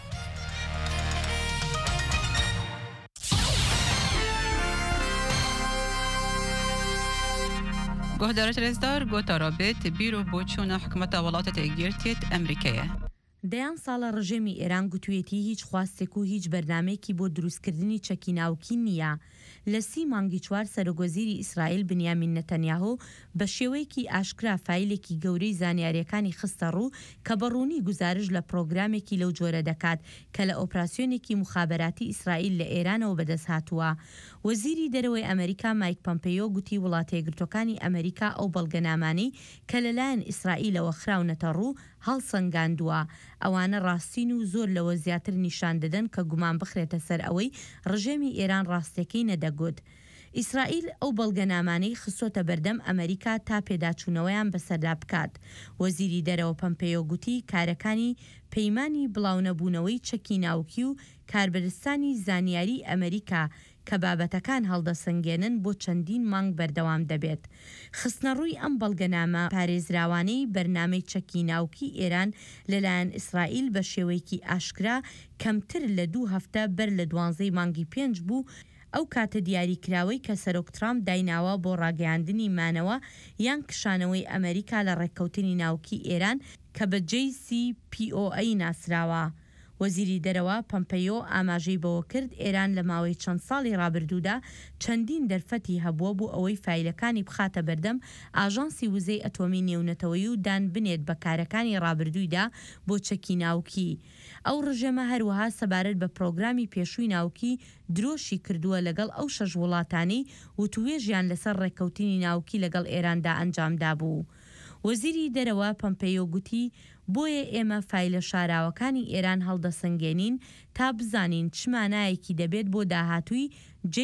گهدارت رزدار گوتا رابط بیرو بۆچوونە حکومەتە وڵاتە تێگیرتێت ئەمریکایە. دەیان ساڵە ڕژێمی ئێران گوتوێتی هیچ خواستێک و هیچ بەرنامەیەکی بۆ دروستکردنی چەکیناوکی نییە. لە 30 مانگی 4 سەرۆگۆزیری ئیسرائیل بنیامین نەتەنیاهو بە شێوەیەکی ئاشکرا فایلێکی گەورەی زانیاریەکانی خستە ڕوو کە بەڕوونی گزارش لە پرۆگرامێکی لەو جۆرە دەکات کە لە ئۆپراسیۆنێکی مخابەراتی ئیسرائیل لە ئێرانەوە بەدەست هاتووە. وەزیری دەرەوەی ئەمریکا مایک پۆمپیۆ گوتی وڵاتە یەکگرتووەکانی ئەمریکا ئەو بەڵگەنامانەی کە لەلایەن ئیسرائیلەوە خراونەتە ڕوو هەڵسەنگاندووە. ئەوانە ڕاستین و زۆر لەوە زیاتر نیشان دەدەن کە گومان بخرێتە سەر ئەوەی ڕژێمی ئێران ڕاستەکەی نەدەگوت. ئیسرائیل ئەو بەڵگەنامانەی خستۆتە بەردەم ئەمریکا تا پێداچوونەوەیان بەسەردا بکات. وەزیری دەرەوە پۆمپیۆ گوتی کارەکانی پەیمانی بڵاونەبوونەوەی چەکی ناوکی و کاربەرستانی زانیاری ئەمریکا کە بابەتەکان هەڵدەسەنگێنن بۆ چەندین مانگ بەردەوام دەبێت. خستنەڕووی ئەم بەڵگەنامە پارێزراوانەی بەرنامەی چەکی ناوکی ئێران لەلایەن ئیسرائیل بە شێوەیەکی ئاشکرا کەمتر لە 2 هەفتە بەر لە 12 مانگی 5 بوو ئەو کاتە دیاریکراوەی کە سەرۆک ترامپ دایناوە بۆ ڕاگەیاندنی مانەوە یان کشانەوەی ئەمریکا لە ڕێککەوتنی ناوکی ئێران کە بە JCPOA ناسراوە. وەزیری دەرەوە پۆمپیۆ ئاماژەی بەوە کرد ئێران لە ماوەی چەند ساڵی ڕابردوودا چەندین دەرفەتی هەبووە بۆ ئەوەی فایلەکانی بخاتە بەردەم ئاژانسی وزەی ئەتۆمی نێونەتەوەی و دان بنێت بە کارەکانی ڕابردوویدا بۆ چەکی ناوکی. ئەو ڕژێمە هەروەها سەبارەت بە پرۆگرامی پێشووی ناوکی درۆشی کردووە لەگەڵ ئەو 6 وڵاتانی و توێژیان لەسەر ڕێککەوتنی ناوکی لەگەڵ ئێراندا ئەنجامدا بوو. وەزیری دەرەوە پۆمپیۆ گوتی بۆیە ئێمە فایلە شاراوەکانی ئێران هەڵدەسەنگێنین تا بزانین چ مانایەکی دەبێت بۆ داهاتووی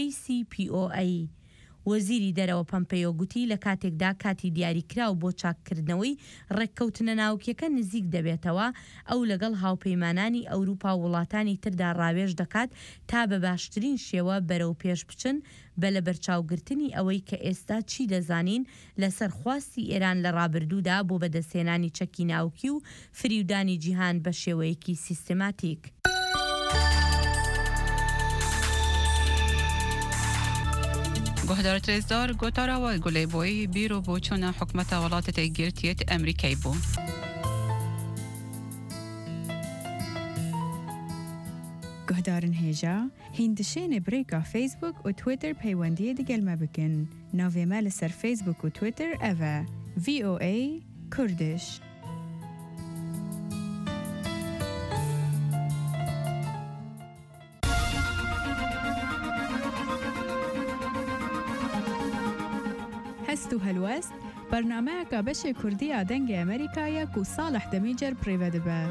JCPOA. وەزیری دەرەوە پۆمپیۆ گوتی لە کاتێکدا کاتی دیاریکراو بۆ چاککردنەوەی ڕێککەوتنە ناوکیەکە نزیک دەبێتەوە ئەو لەگەڵ هاوپەیمانانی ئەوروپا و وڵاتانی تردا ڕاوێژ دەکات تا بە باشترین شێوە بەرەو پێش بچن بە لە بەرچاوگرتنی ئەوەی کە ئێستا چی دەزانین لەسەر خواستی ئێران لە ڕابردوودا بۆ بەدەستێنانی چەکی ناوکی و فریودانی جیهان بە شێوەیەکی سیستماتیک. گهدار ترزدار گوتارا و گلی بوی بیرو بوچون حکمت ولایت ایگرتیت امریکایی بو. گهدارن هیجا هندشین بریکا فیسبوک و تویتر پیوندی دیگل ما بکن. ناوی مال سر فیسبوک و تویتر اوه VOA کردش. هستو هلوست برنامه کابش کردی آدنگ امریکایی کو صالح دمیجر پریوده به.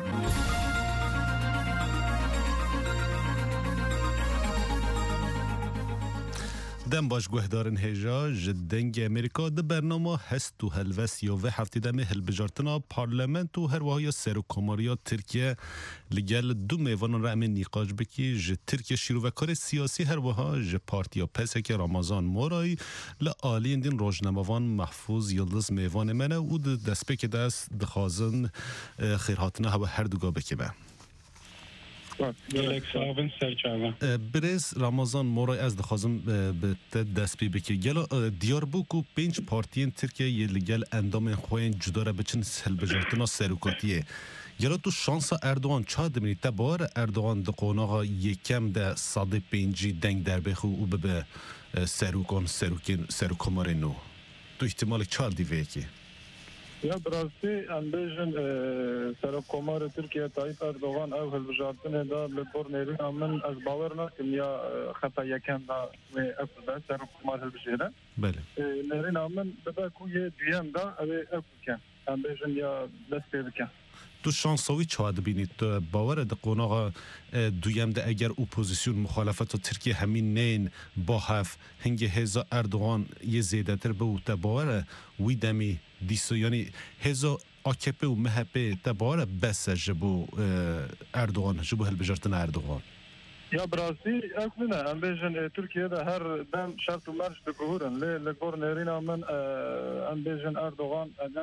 دم باش گهدارن هجا جدنگ امریکا ده برنامه هست و هلوست یا و هفته دمه هلبجارتنا پارلمنت و هر وهای سر و کماریا ترکیه لگل دو میوان را امن نیقاج بکی جه ترکیه شیرو و کار سیاسی هر وها جه پارتیا پسک رمضان مورای لعالی دین روزنامه‌وان محفوظ یلدز میوان منه و دست بک دست دخازن خیرهاتنا هوا هر دوگا بکی به برز رمضان مورای از دخوازم به دست بی بکی گلا دیار بوکو 5 پارتین ترکیه یه لگل اندام خوین جدا را بچن سلبجارتنا سروکاتیه گلا تو شانس اردوغان چا دمینی تبار اردوغان ده قوناغا یکم ده 105 دنگ در بخو و به سروکان سروکمار نو تو احتمال چال دیوه اکی یا براستی انبیجن سرکمار ترکیه طایف اردوغان او هلبجارتنه دا لبور نیرون من از باور نکم یا خطا یکم دا افده سرکمار هلبجیره بله نیرون من بدا کوی دویم دا او کن انبیجن یا دست بکن تو شانساوی چاده بینید تو باور ده قوناغا دویم ده اگر اپوزیسیون مخالفت ترکیه همین نین با هف هنگ هزا اردوغان یه زیده تر به او تباور وی دمی دیسو یعنی هزا AKP و MHP تباور بس جبو اردوغان جبو هلبجارتن اردوغان یا براستی اکنه ام بیجن ترکیه ده هر دم شرط و مرج دکهورن لگور نیرینا من ام بیجن اردوغان اگر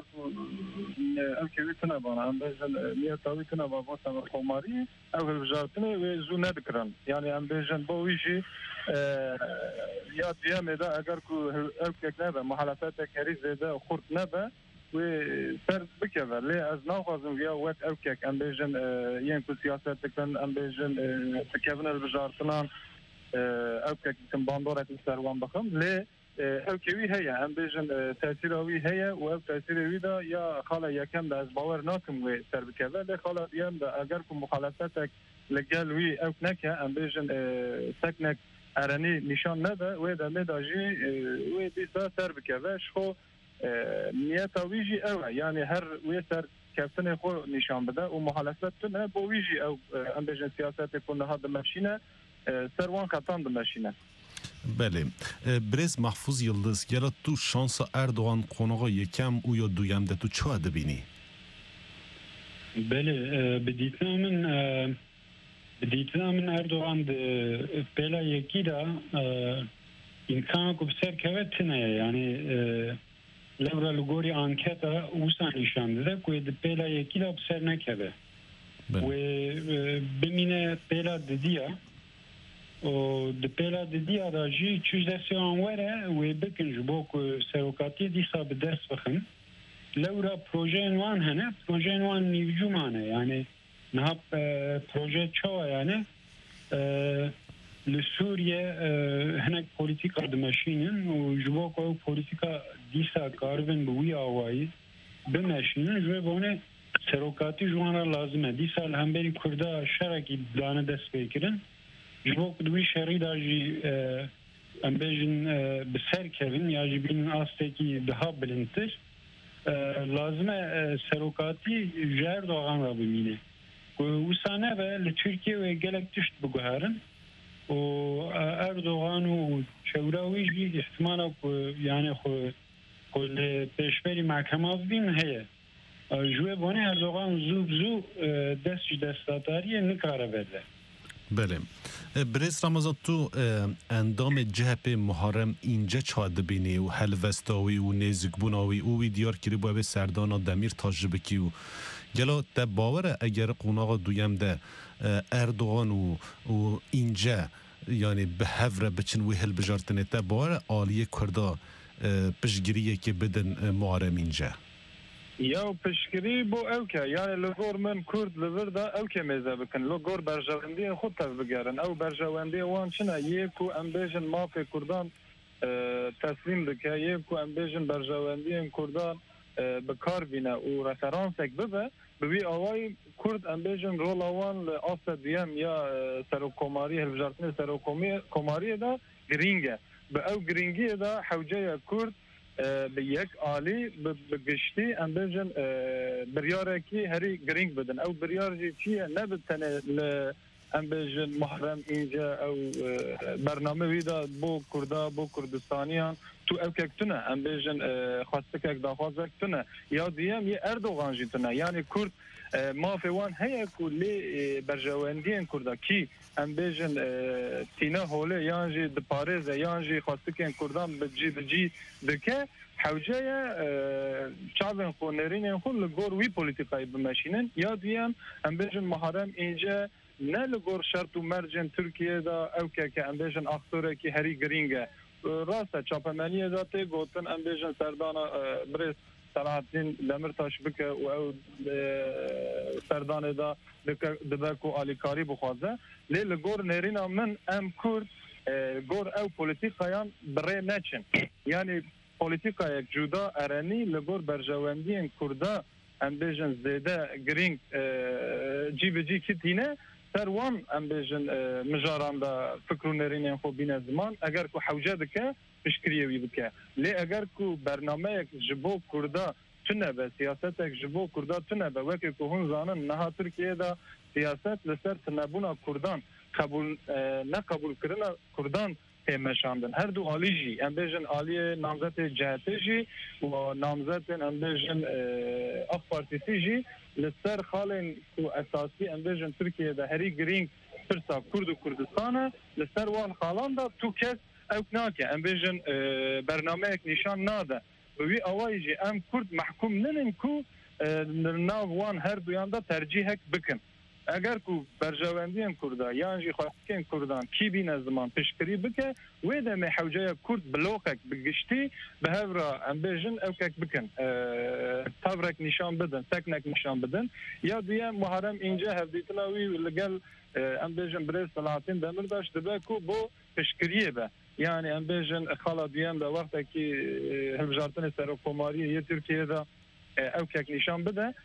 الکوی تنبان ام بیجن نیتاوی تنبان باسم خوماری او هلبجارتنه و زو ندکرن یعنی ام بیجن باویجی یا دیامه ده اگر که الکک نبه محلفات کری زیده خورد نبه و سر بکره لی از ناخوازم یا وقت اوکک ام بیجن یین کو سیاست کن ام بیجن تکیون البجارتنان اوکک کن باندورت سروان بخم لی اوکوی هیا ام بیجن تاثیروی هیا و تاثیروی دا یا خاله یکم دا از باور ناکم و سر بکره لی خاله دیم دا اگر که مخالفتک لگل وی اوک نکه ام بیجن سکنک ارانی نشان نده و دا میداجی و دیسا سر بکره شخو نیتا ویجی اوه یعنی هر ویسر کفتن خو نشان بده و محالفت تنه با ویجی او ام بیجن سیاست کنه ها دمشینه سروان خطان دمشینه بله برز محفوظ یلدز گلا تو شانس اردوغان قوناغا یکم او یا دویم ده تو چه بینی؟ بله بدیتنا من اردوغان ده پیلا یکی دا امکان کو بسر کوتنه یعنی لورا لگوری آنکتا اوسا نشان داده که ده پیلا یکی دا بسر نکده و بمینه پیلا ددیا و ده پیلا ددیا دا جی چوش دستی آنوره و بکن جبو که سروکاتی دیسا به دست بخن لورا پروژه نوان هنه پروژه نوان نیوجو مانه یعنی نهاب پروژه چوه یعنی لسوریه هنک پولیتیکا دمشینن و جبو که پولیتیکا دیسا کارون بوی آوائی بمشینن جوه بونه سروکاتی جوانا لازمه دیسا الهمبری کرده شرکی دانه دست بکرن جبو که دوی شری دا جی ام بیجن بسر کردن یا جی بین آسته که daha بلندتر لازمه سروکاتی جهر دوغان را بمینه و سانه و لترکیه و گلک تشت بگوهرن و اردوغان و شوراوی جی احتمالا یعنی خود پیشبری محکمه بیم هیه جوه بانه اردوغان زو دستاتاریه نکاره بده بله برز رمضان تو اندام جهپ محرم اینجا چاده بینی و هلوستاوی و نزگبوناوی او دیار کری باید سردانا دمیر تاجبه کی و گلا ده باوره اگر قوناغا دویم ده اردوغان و اینجا یعنی به هفره بچن وی هلبجارتنه تا بار آلیه کردا پشگیریه که بدن معارمین جا یا پشگیری بو اوکه یعنی لگور من کرد لوردا اوکه میزه بکن لگور برجواندی خود تف بگرن او برجواندی وان چنه یکو امبیجن مافی کردان تسلیم بکه یکو امبیجن برجواندی کردان بکار بینه و رفرانسک ببه بوی آوای کرد امبیجن رول آوان آستا دیم یا سروکوماری هلوجارتنی سروکوماری دا گرینگه به او گرینگی دا حوجه کرد به یک عالی بگشتی امبیجن بریارکی هری گرینگ بدن او بریارجی چیه نبتنه امبیجن محرم اینجا او برنامه ویدا بو کردا بو کردستانیان تو او کتونه امبیجن خواستک داخوازک تونه یا دیم یه اردوغان جیتونه یعنی کرد ما فوان هيا كل برجواندين كردا كي امبيجن تينا هوله يانجي د باريز يانجي خاصكن كردان بجي دكه حوجه شعبن خونرين خل لغور وي بوليتيكاي بماشينن يا ديام امبيجن محرم انجا نه لغور شرط و مرجن ترکیه دا او که امبیجن اختوره که هری گرینگه راسته چاپمنیه دا تی گوتن امبیجن سردانا برس سلاحدین دمرتاش بکه و او سردان دا دبکو آلیکاری بخوازه لیل گور نیرینا من ام کرد گور او پولیتیکایان بره نچن یعنی پولیتیکا یک جدا ارانی لگور برجواندی کرده امبیجن زیده گرینگ جی به جی کتینه سروان امبیجن مجاران دا فکرو نرینین خو بین زمان اگر کو حوجه دکه پشکریوی بکه لی اگر کو برنامه یک جبو کرده تنه به سیاست یک جبو کرده تنه به وکی که هون زانن نها ترکیه دا سیاست لسر تنبون کردان قبول نه قبول کردن کردان تمشاندن هر دو آلیجی امبیجن آلی نامزد جهتی جی و نامزد امبیجن اخ پارتیسی جی لسر خالن کو اساسی امبیجن ترکیه دا هری گرینگ ترسا کرد و کردستانه لسر وان خالان دا تو کس اوکناکه امبیجن برنامه یک نشان ناده وی آوایجی ام کرد محکوم ننن کو ناو وان هر دویان دا ترجیحک بکن اگر کو برجواندین کرده یانجی خواستکن کردان کی بین زمان پشکری بکه و دم حوجه کرد بلوکک بگشتی به هفرا امبیجن اوکک بکن تابرک نشان بدن تکنک نشان بدن یا دیم محرم اینجا هفدیتناوی لگل امبیجن برای صلاحاتین دمر داشت دبه کو بو پشکریه به یعنی امبیجن خالا دیم به وقت که هلبجارتن سروکوماری یه ترکیه دا اوکک نشان بده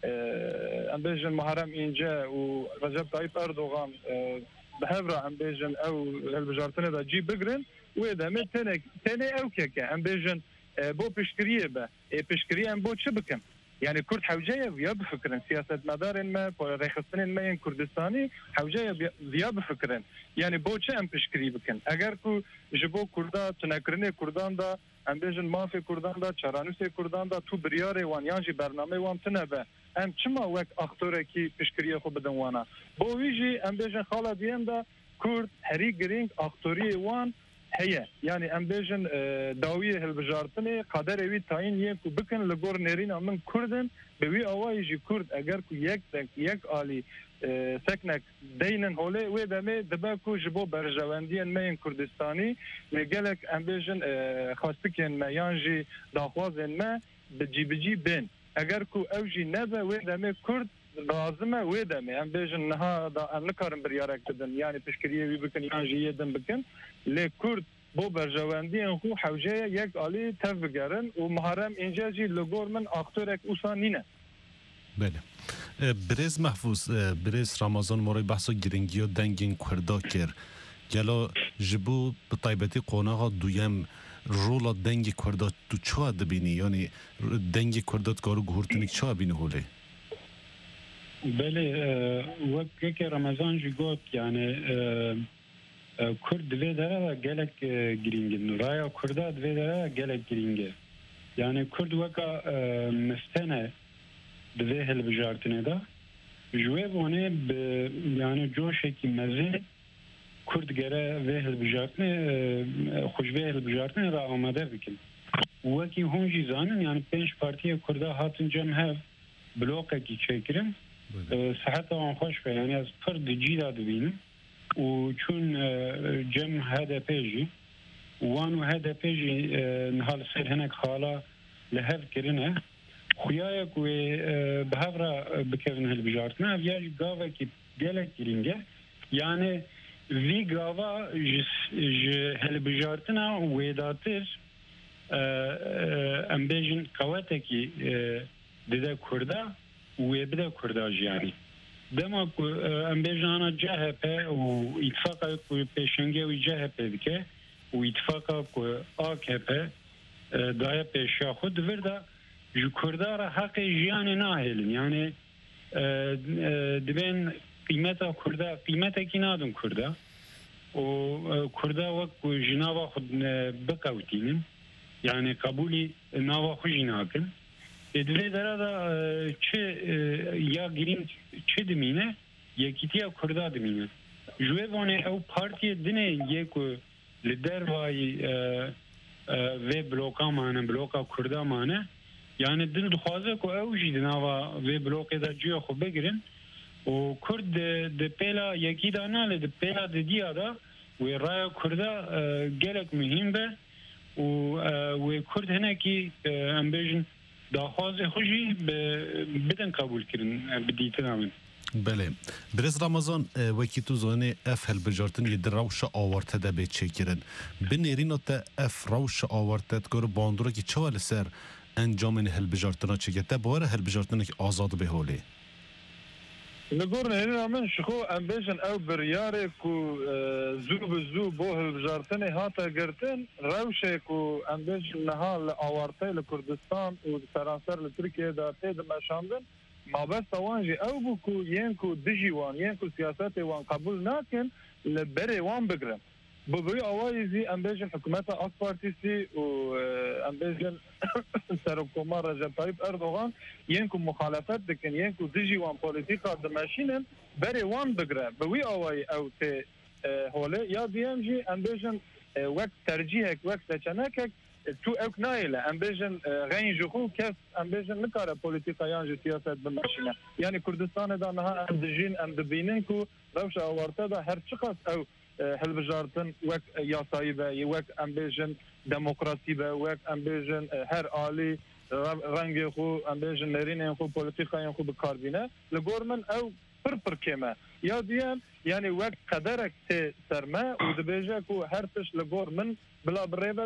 امبیجن محرم اینجا و رجب طایب اردوغان به هفرا امبیجن او هلبجارتنه دا جی بگرن و دمه تنه اوکه امبیجن بو پشکریه به پشکریه ام بو چه بکن يعني كرد حوجية ويا بفكرن سياسة مدار ما ريخستن ما ين كردستاني حوجية ويا بفكرن يعني بوچه ام پشکری بکن اگر کو جبو کردا تنکرنه کردان دا ام بيجن مافي کردان دا چرانوس کردان دا تو بریار وان یانجی برنامه وان تنبه ام چما وک اختوره کی پشکری خو بدن وانا بو ویجی ام بيجن خالا دیم دا کرد هری گرینگ اختوری وان هي يعني ام بيجن داويه هالبجارتني قدر وي تاين يكو بكن لغور نيرين من كردن بوي اوايجي كرد اگر كو يك الي سكنك دينن هوله و دمه دبكو جبو برجواندين مين كردستاني لجلك ام بيجن خاصكن ما يانجي داخوازن ما بجي بين اگر كو اوجي نبه و دمه كرد لازمه و دمه ام بيجن نها دا ام نكارن بريارك تدن يعني تشكريه وي بكن يانجي يدن بكن لی کرد بو برجواندی خو حوجه یک عالی تف بگرن و محرم اینجا جی لگور من اختورک اوسان نینه بله برز محفوظ برز رمضان موری بحثا گرنگی و دنگین کردا کر گلا جبو به طایبتی قوناغا دویم رولا دنگی کردا تو چه دبینی یعنی دنگی کردات کارو گهورتنیک چه بینی هوله بله وقت که رمضان جی گوت یعنی کرد دوی داره گلک گرینگه رایا کرده دوی داره گلک گرینگه یعنی کرد وکا مستنه دوی هل بجارتنه دا جوه بانه یعنی جوشه که مزه کرد گره وی هل بجارتنه خوشبه هل بجارتنه را آماده بکن وکی هونجی زانن یعنی 5 پارتی کرده هاتن جمع هف بلوکه کی چکرم صحت آن خوش به یعنی از پرد جی دا دوینم و چون جم هدفی وانو هدفی نهال سر هنگ خالا لهر کرنه خویای کوی به هفرا بکردن هل بجارتنا ویاج گاوا کی گله کرینگه یعنی وی گاوا هل بجارتنا ویداتر ام بیجن قواته کی دیده کرده و بده کرده جیانی دما ام بیجانا جهپه و اتفاقا کوی پیشنگه و جهپه بکه و اتفاقا کوی آکپه دایه پیشا خود ورده جو کرده را حق جیان ناهلن یعنی دبین قیمتا کرده قیمتا کی نادن کرده و کرده وقت جناوا خود بقوتینن یعنی قبولی ناوا خود جناکن دوی داره دا چه یا گرین چه دمینه یکیتیا کرده دمینه جوه وانه او پارتی دنه یکو لدر وای و بلوکا مانه بلوکا کرده مانه yani dil dixwaze ku ew jî di nava vê blokê de ciya xwe bigirin û Kurd di pêla yekî da nale di pêla didiya da wê raya Kurda gelek mühim be û wê Kurd hinekî em bêjin daxwazê xwe jî bidin qebûl kirin bi dîtina min. بله برز رمضان وکی تو زانه اف هل بجارتن یه روش آورته ده به چکرن بنیرینو تا اف روش آورته تکر باندورا که چوال سر انجام هل بجارتنا چگته باره هل بجارتنا که آزاد به حاله نقول هنا من شخو امبيشن او برياري كو زو بزو بو هالبجارتني هاتا قرتن روشي كو امبيشن نهال آوارتي لكردستان و فرانسر لتركيا دا تيد مشاندن ما بس وانجي او بكو ينكو دجي وان ينكو سياساتي وان قبول ناكن لبري وان بقرن ببوي اوائزي امبيجن حكومتا اك بارتيسي و امبيجن سركوما رجب طيب اردوغان ينكو مخالفات دكن ينكو دجي وان بوليتيكا دماشينن بري وان بقرن بوي اوائي او تي هولي يا دي ام جي امبيجن وقت ترجيهك وقت تشنكك تو اوك نايله امبيجن غين جوخو كيف امبيجن نكاره بوليتيكا يانجي سياسات بالماشينه يعني كردستان دا نها ام دجين ام دبيننكو روشه اورتا دا هر شخص او هالبجارتن وك ياسايبه وك امبيجن ديمقراطي به وك امبيجن هر عالي رنگ خو امبيجن نرين خو بوليتيكا خو بكاربينه لغورمن او پر كما يا ديان يعني وك قدرك سرما ودبيجا كو هر تش لغورمن بلا بريبه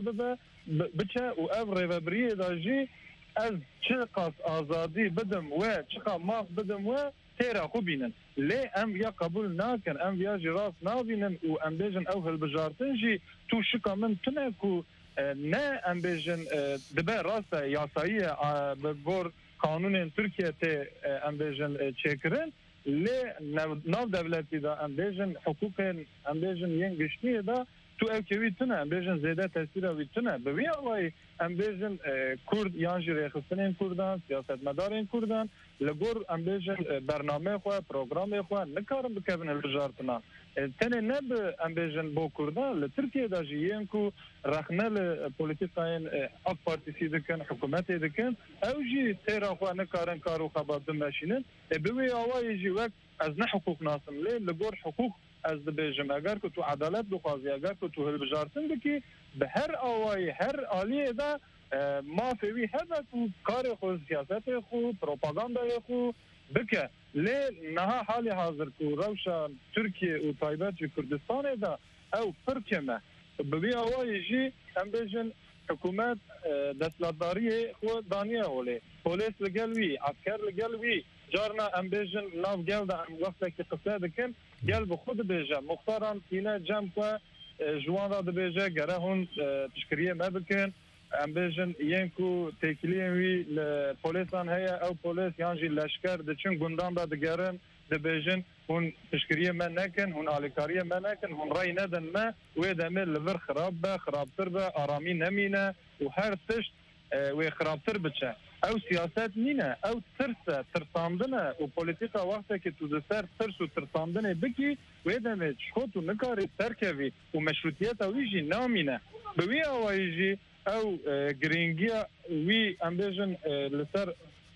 بچه و او ريبه بريه داجي از چقاس آزادي بدم و چقا ماف بدم و تيرا خو بينن ليه ام يا قبول ناكن ام يا جراس نابينن و ام بيجن او هالبجارتنجي تو شكا من تنكو نا ام بيجن دبا راسا ياسايا بغور قانون تركيا تي ام بيجن تشيكرن ليه ناف دولتي دا ام بيجن حقوق ام بيجن ينگشتي دا تو اوكي تنا ام بيجن زياده تاثير ويتنا بوي واي ام بيجن كرد يانجي ريخستنين كردان سياست مدارين كردان لغور ام بيجن برنامه خو برنامه خو نكارم بكبن البجارتنا تاني نب ام بيجن بو كردان لتركيا دا جينكو رخنل بوليتيكاين اك بارتيسي دكن حكومتي دكن او جي تيرا خو نكارن كارو خبر دماشينن بوي واي جي وقت از نه حقوق ناسم ليه لغور حقوق از دبیجم اگر که تو عدالت بخوازی اگر که تو هلبجارتن بکی به هر آوای هر آلیه دا ما فیوی هده تو کار خو سیاست خو پروپاگاندای خو بکه لی نها حالی حاضر که روشا ترکیه و تایبت و کردستان دا او پرکمه ببی آوای جی هم بیجن حکومت دستلاتداری خو دانیه هولی پولیس لگل وی عسکر لگل وی جارنا ام بیجن ناف گل دا ام وقتا که قصه دکن گل بخود بیجه مختاران تینه جمع که جوان را بیجه گره هون تشکریه مبکن ام بیجن ینکو تکلیه وی پولیسان هیا او پولیس یانجی لشکر دچون گندان دا دگرن دبیجن هون تشکریه من نکن هون آلیکاریه من نکن هون رای ندن ما وی دمیر لور خراب به خرابتر به آرامی نمینه و هر تشت وی خرابتر بچه او سیاست نینه او ترساندنه و پولیتیکا وقتی که تو دسر ترس و ترساندنه بکی وی دمه چخوتو نکاری سرکوی و مشروطیت ویجی نامینه بوی آوائیجی او گرینگیا وی امبیجن لسر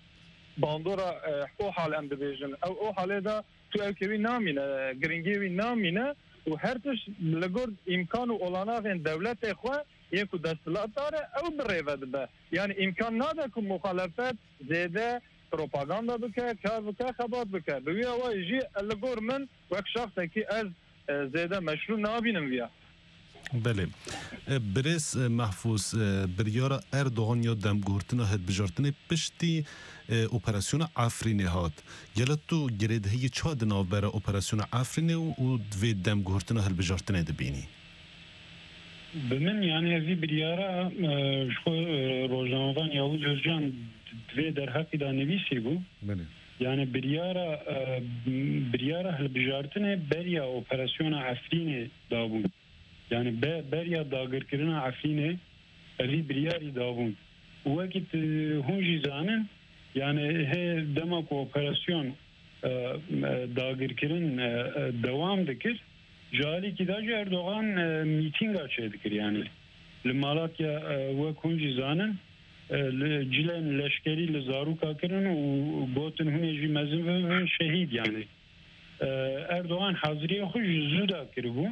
باندورا او حال امبیجن او حاله دا تو او که وی نامینه گرینگی وی نامینه و هر تش لگور امکان و اولاناغین دولت خواه یکو دستلات داره او بریوه ده یعنی امکان ناده که مخالفت زیده پروپاگاندا بکه کار بکه خبات بکه بوی اوای جی لگور من وک شخص که از زیده مشروع نابینم ویا بله برس محفوظ بریارا اردوغان یا دمگورتنا هد بجارتنه پشتی اپراسیون عفرینه هات یلا تو گرید هی چا دناو برا اپراسیون عفرینه و دوی دمگورتنا هل بجارتنه دبینی بمن يعني هذه بريارة شو روجانوان ياو جرجان دوی در حقی دا نویسی بو يعني بريارة هل بجارتنه بريا اپراسیون عفرینه دابون يعني بريا داگر کرنا عفرینه هذه برياري دابون وقت هونجي زانن يعني هي دمك اپراسیون داگر کرن دوام دکر جالي كده اردوغان ميتينغا شيدكر يعني لمالاتيا وكونجي زانن جلن لشكري لزاروكا كرن وبوتن هني جي مزن شهيد يعني اردوغان حاضريه خوش زودا كربو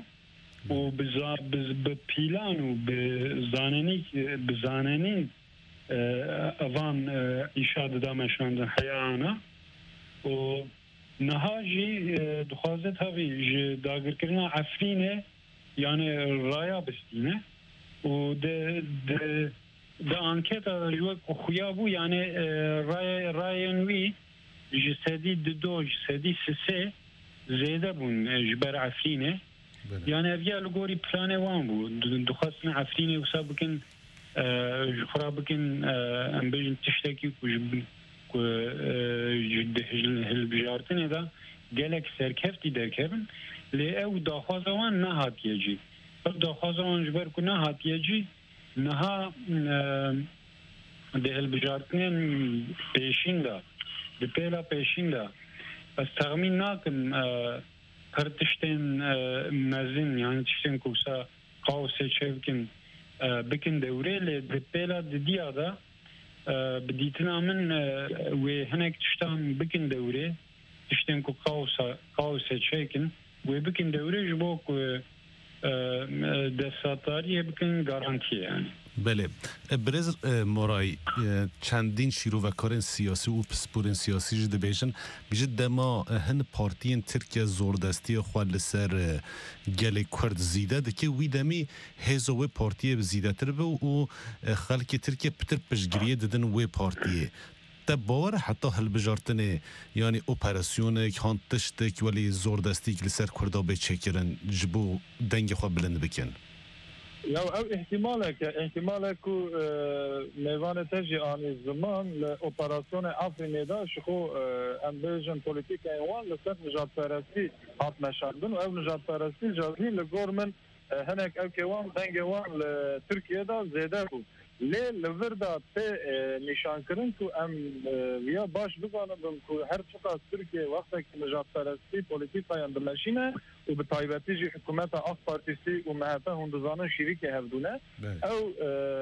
وببيلان وبزانانين اوان اشاد دامشاندن حيانا و نهاجی دخوازت هاوی داگر کرنا عفرینه یعنی رایا بستینه و ده انکتا جوک خویا بو یعنی راینوی جسدی دو جسدی سه زیده بون جبر عفرینه یعنی اویا لگوری پلانه وان بو دخواستن عفرینه و سا بکن جخورا بکن ام بجن تشتکی جده هالبجارتنه دا گلک سرکفتی درکبن لی او داخوازوان نه هاتیجی او داخوازوان جبر که نه هاتیجی نها ده هالبجارتنه پیشین دا ده پیلا پیشین دا از تغمین ناکم پرتشتین مزین یعنی تشتین کوسا قاوسه چه بکن دوره لی ده پیلا ده دیا دا بديتنا من وهناك تشتان بكن دوري تشتن كو قاوسة شاكن وبكن دوري جبوك دستاتاري بكن غارانتيه يعني بله برز مرای چندین شیرو و کارن سیاسی و پسپورن سیاسی جده بیشن بیشت دما هن پارتین ترکیه زوردستی خوال سر گل کرد زیده ده که وی دمی هزو و پارتیه زیده تر به و خلک ترکیه پتر پشگریه ددن و پارتیه تا باور حتی هل بجارتنه یعنی اپراسیون که هان تشتک ولی زوردستی که لسر کرده به چکرن جبو دنگ خواه بلند بکن او احتمالك ميوان تجي عن الزمان لأوبراسيون عفريني دا شخو امبيجن بوليتيك ايوان لسر نجات فرسي هات مشاندن او نجات فرسي جازين لغورمن هناك او كيوان دنگوان لتركيا دا زيده بو ليه لوردا تي نشان کرن کو ام ويا باش بزانم کو هر چقدر تركيا وقتا که نجات فرسي بوليتيكا يندمشينه و به تایبەتی جی حکومت آخ پارتیسی و مهتا هندزانه شریک هفدونه او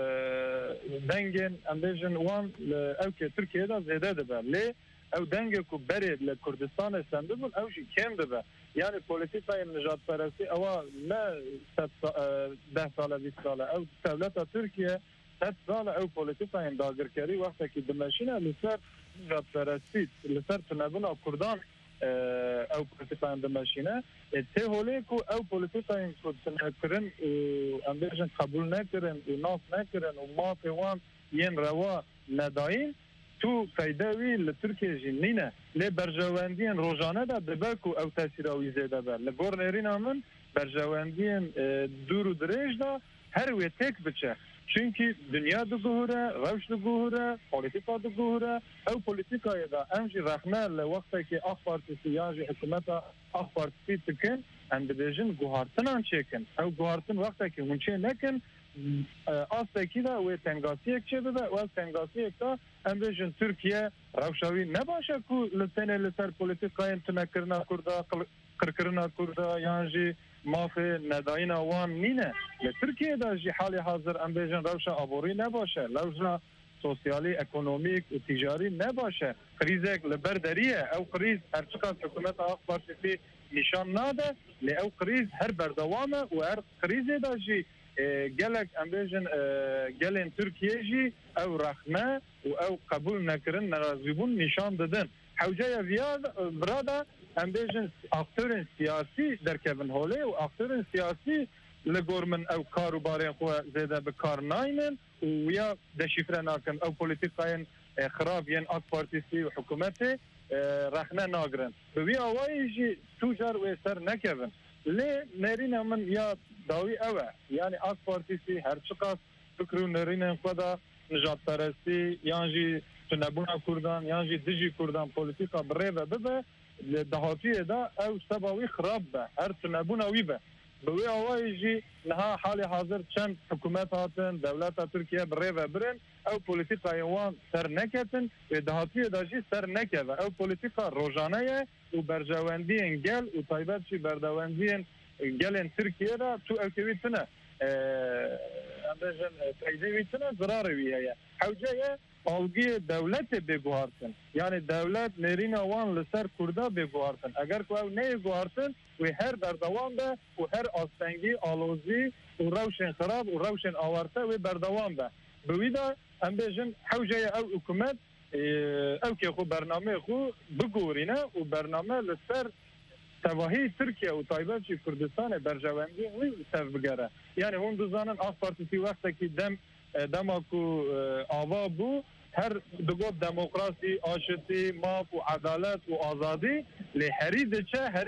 دنگن امبیجن وان او که ترکیه دا زیده دبر لی او دنگ کو بری لکردستان سنده بون او جی کم دبر یعنی پولیتیکای نجات پرستی او نه 10 ساله 20 ساله او دولت ترکیه 10 ساله او پولیتیکای داگرکاری وقتی که دمشینه لسر نجات پرستی لسر تنبون کردان او پولیتیکای دمشینه ته هولی کو او پولیتیکای کردن امبیجن قبول نکردن و ناف نکردن و ما پیوان ین روا نداین تو فایدهوی لترکیه جنینه لی برجواندین روزانه دا دبکو او تاثیراوی زیده بر لگورنرین آمن برجواندین دور و دریج دا هر وی تک بچه چونکی دنیا دو گوهره، روش دو گوهره، پولیتیکا دو گوهره او پولیتیکای دا امجی رخنه لوقتا که آخ پارتیسی یاجی حکومتا آخ پارتیسی تکن اند بیجن گوهارتنان چکن او گوهارتن وقتا که هونچه نکن آستا کی دا و تنگاسی اک چه بده و تنگاسی اک دا ام بیجن ترکیه روشاوی نباشه که لسنه لسر پولیتیکای انتنکرنا کرده کرکرنا کرده یانجی مافی نداین وان نینه لترکیه دا جی حالی حاضر ام بیجن روشا آبوری نباشه روشا سوسیالی اکونومیک و تجاری نباشه قریزک لبردریه او قریز هر چقدر حکومت آق پارتیسی نشان ناده لی او قریز هر بردوامه و هر قریزی داشی گلک امبیجن گلین ترکیه جی او رخنه و او قبول نکرن نرازیبون نشان دادن حوجه ویاد برادا امبیجن اکتورن سیاسی در کبن هوله و اکتورن سیاسی لگورمن او کاروبارین خو زیده بکار ناینن و یا دشیفره ناکن او پولیتیکاین خراب ین اک پارتیسی و حکومتی رخنه ناگرن بوی آوائی جی توجار و سر نکبن لی نرین من یا داوی اوه یعنی اک پارتیسی هر چقدر فکر و نرین خدا نجات پرستی یعنی تنبونا کردان یعنی دجی کردان پولیتیکا بریبه ببه دهاتیه دا او سباوی خراب به هر تنبونا وی به بوی آوائی جی نها حال حاضر چند حکومت هاتن دولت ترکیه بریبه برن او پولیتیکا ایوان سر نکتن و دهاتیه دا جی سر نکوه او پولیتیکا روزانه و برجواندی انگل و طایبت چی بردواندی گلین ترکیه را تو اوکوی تنه امبیجن تایدوی تنه ضراری هیا حوجه آلگی دولت بگوهارتن یعنی دولت نرین وان لسر کرده بگوهارتن اگر که او نگوهارتن و هر بردوام به و هر آستنگی آلوزی و روشن خراب و روشن آورته و بردوام به بویدا امبیجن حوجه او حکومت او که خو برنامه خو بگورینه و برنامه لسر تواهی ترکیه و طایبه چی کردستان برجواندی وی سر بگره یعنی هم دوزانن آف پارتیسی وقتا که دماکو آوا بو هر دگو دموکراسی آشتی ماف و عدالت و آزادی لی هریده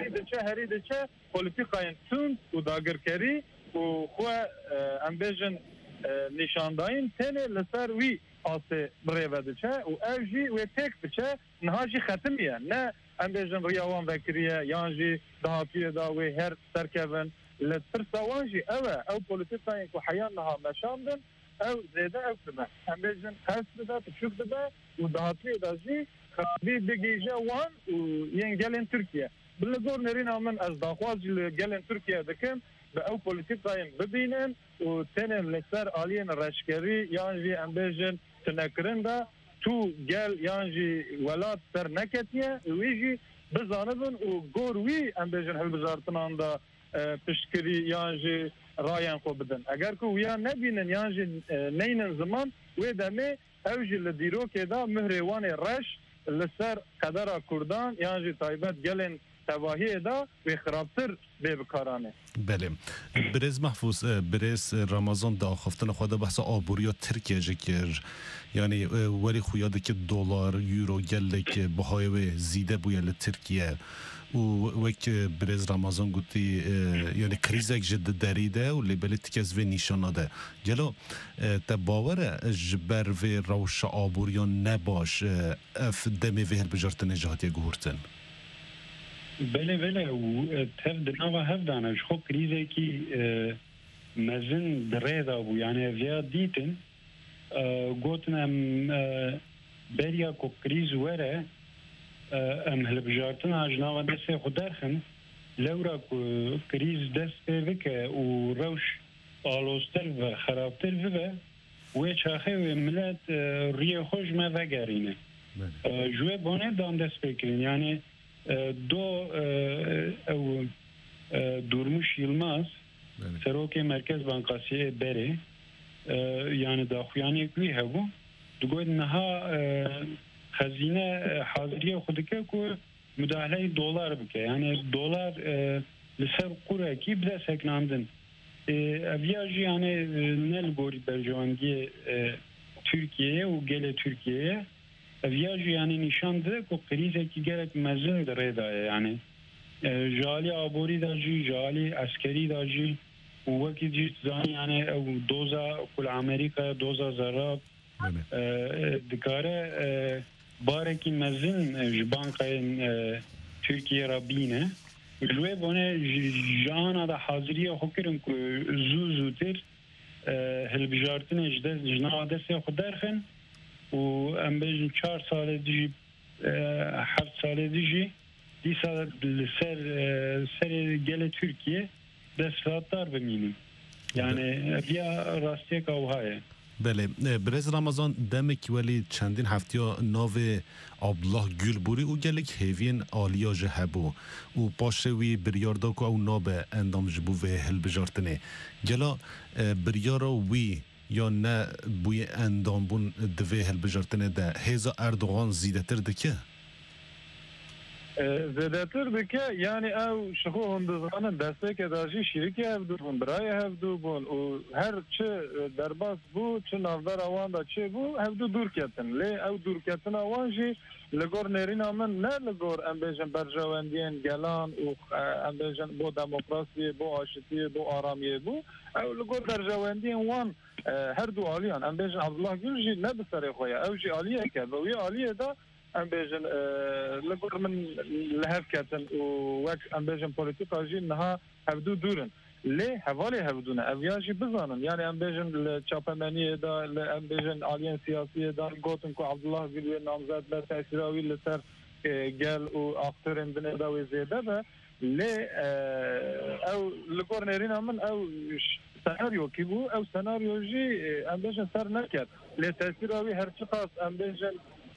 چه پولیتیقاین تون و داگرکری و خواه امبیجن نشانداین تینه لسر وی آسه بریوه ده چه و او جی وی تک بچه نها جی ختمیه نه امبیجن ریاوان وکریه یان جی دهاتیه دا وی هر سرکبن لترساوان جی او پولیتیقاین که حیان نها مشاندن او زیده او کده امبیجن خست بده تشوک بده و دهاتیه دا جی خرابی بگیجه وان و ین گلین ترکیه بلگور نرین آمن از داخواز جی گلین ترکیه دکن به او پولیتیقاین ببینن و تنین لسر آلین رشکری یان جی امبیجن تنکرن دا تو گل یان جی ولاد سر نکتیه وی جی بزانبن و گور وی امبیجن هل بزارتنان دا پشکری یان جی راین خو بدن اگر که ویا نبینن یان جی نینن زمان وی دمه او جی لدیرو که دا مهروان رش لسر قدر کردان یان جی طایبت گلن تواهی دا و خرابتر به بکارانه بله برز محفوظ برز رمضان دا خفتن خواده بحث آبوریا ترکیه جکر یعنی ولی خویاده که دلار یورو گله که بهای و زیده بویل ترکیه و وک برز رمضان گوتی یعنی کریزک جد دریده و لیبلیت که از وی نشاناده گلو تا باور جبر و روش آبوریا نباش اف دمی وی هل بجارت نجاتی گورتن بله و تف دناوا هفدانه خو کریزه کی مزن دريدا بو يعني فيا ديتن قوتنا بريا كو كريز ورا ام هلبجارتنا جناوا دسه خدرخن لورا كو كريز دسه بك وروش آلوستر و خرابتر و وچاخه و ملت ریه خوش ما وگرینه جوه بانه دان دست بکرین یعنی دو او دورموش یلماز سروک مرکز بانقاسی بره یعنی داخویانی کوی هبو دگوید نها خزینه حاضریه خودکه که مداخله دولار بکه یعنی دولار لسر قوره کی بده سکناندن اویاجی یعنی نلگوری برجوانگی ترکیه و گل ترکیه اویاجی یعنی نشان ده که قریزه کی گرک مزن داره دایه یعنی جالی آبوری داجی جالی عسکری داجی و وکی جیت زانی یعنی او دوزا کل امریکا دوزا زراب دکاره بارکی مزن جبانقای ترکیه را بینه جوه بانه جانا دا حاضریه خوکرن که زوتر هلبجارتن اجده جنا دسته خود درخن و ام بیجن 4 سال دیجی 7 سال دیجی دی سال سر گل ترکیه دستاتار بمینیم یعنی بیا راستی که اوهایه بله برز رمضان دمک ولی چندین هفتیا ناو عبدالله گلبوری او گلک هیوین آلیا جهبو او پاشوی بریاردا کو او ناب اندام جبو و هل بجارتنه گلا بریارا وی یا نه بوی اندام بون دوی هل بجارتنه ده هیزا اردوغان زیده تر دکه زیادتر بکه یعنی او شخو هندوزانه دسته که داشی شریکی هفدو بون برای هفدو بون و هر چه درباس بو چه نافدار آوان دا چه بو هفدو دور کتن لی او دور کتن آوان جی لگور نرین آمن نه لگور ام بیجن برجواندین گلان و ام بیجن بو دموکراسی بو آشتی بو آرامی بو او لگور برجواندین وان هر دو آلیان ام بیجن عبدالله گل جی نه بسر خویا او جی آلیه کرد و وی آلیه دا ام بیجن لگور من لحف کتن و وک ام بیجن پولیتیکا جی نها هفدو دورن لی حوالی هفدونه اویاجی بزنن یعنی ام بیجن چاپمنی دا ام بیجن آلیان سیاسی دا گوتن کو عبدالله گلوی نامزد به تأثیراوی لسر گل و آفترین بنه دا و زیده با لی او لگور نرین من او سناریو کی بو او سناریو جی ام بیجن سر نکرد لی تأثیراوی هرچی خاص ام بیجن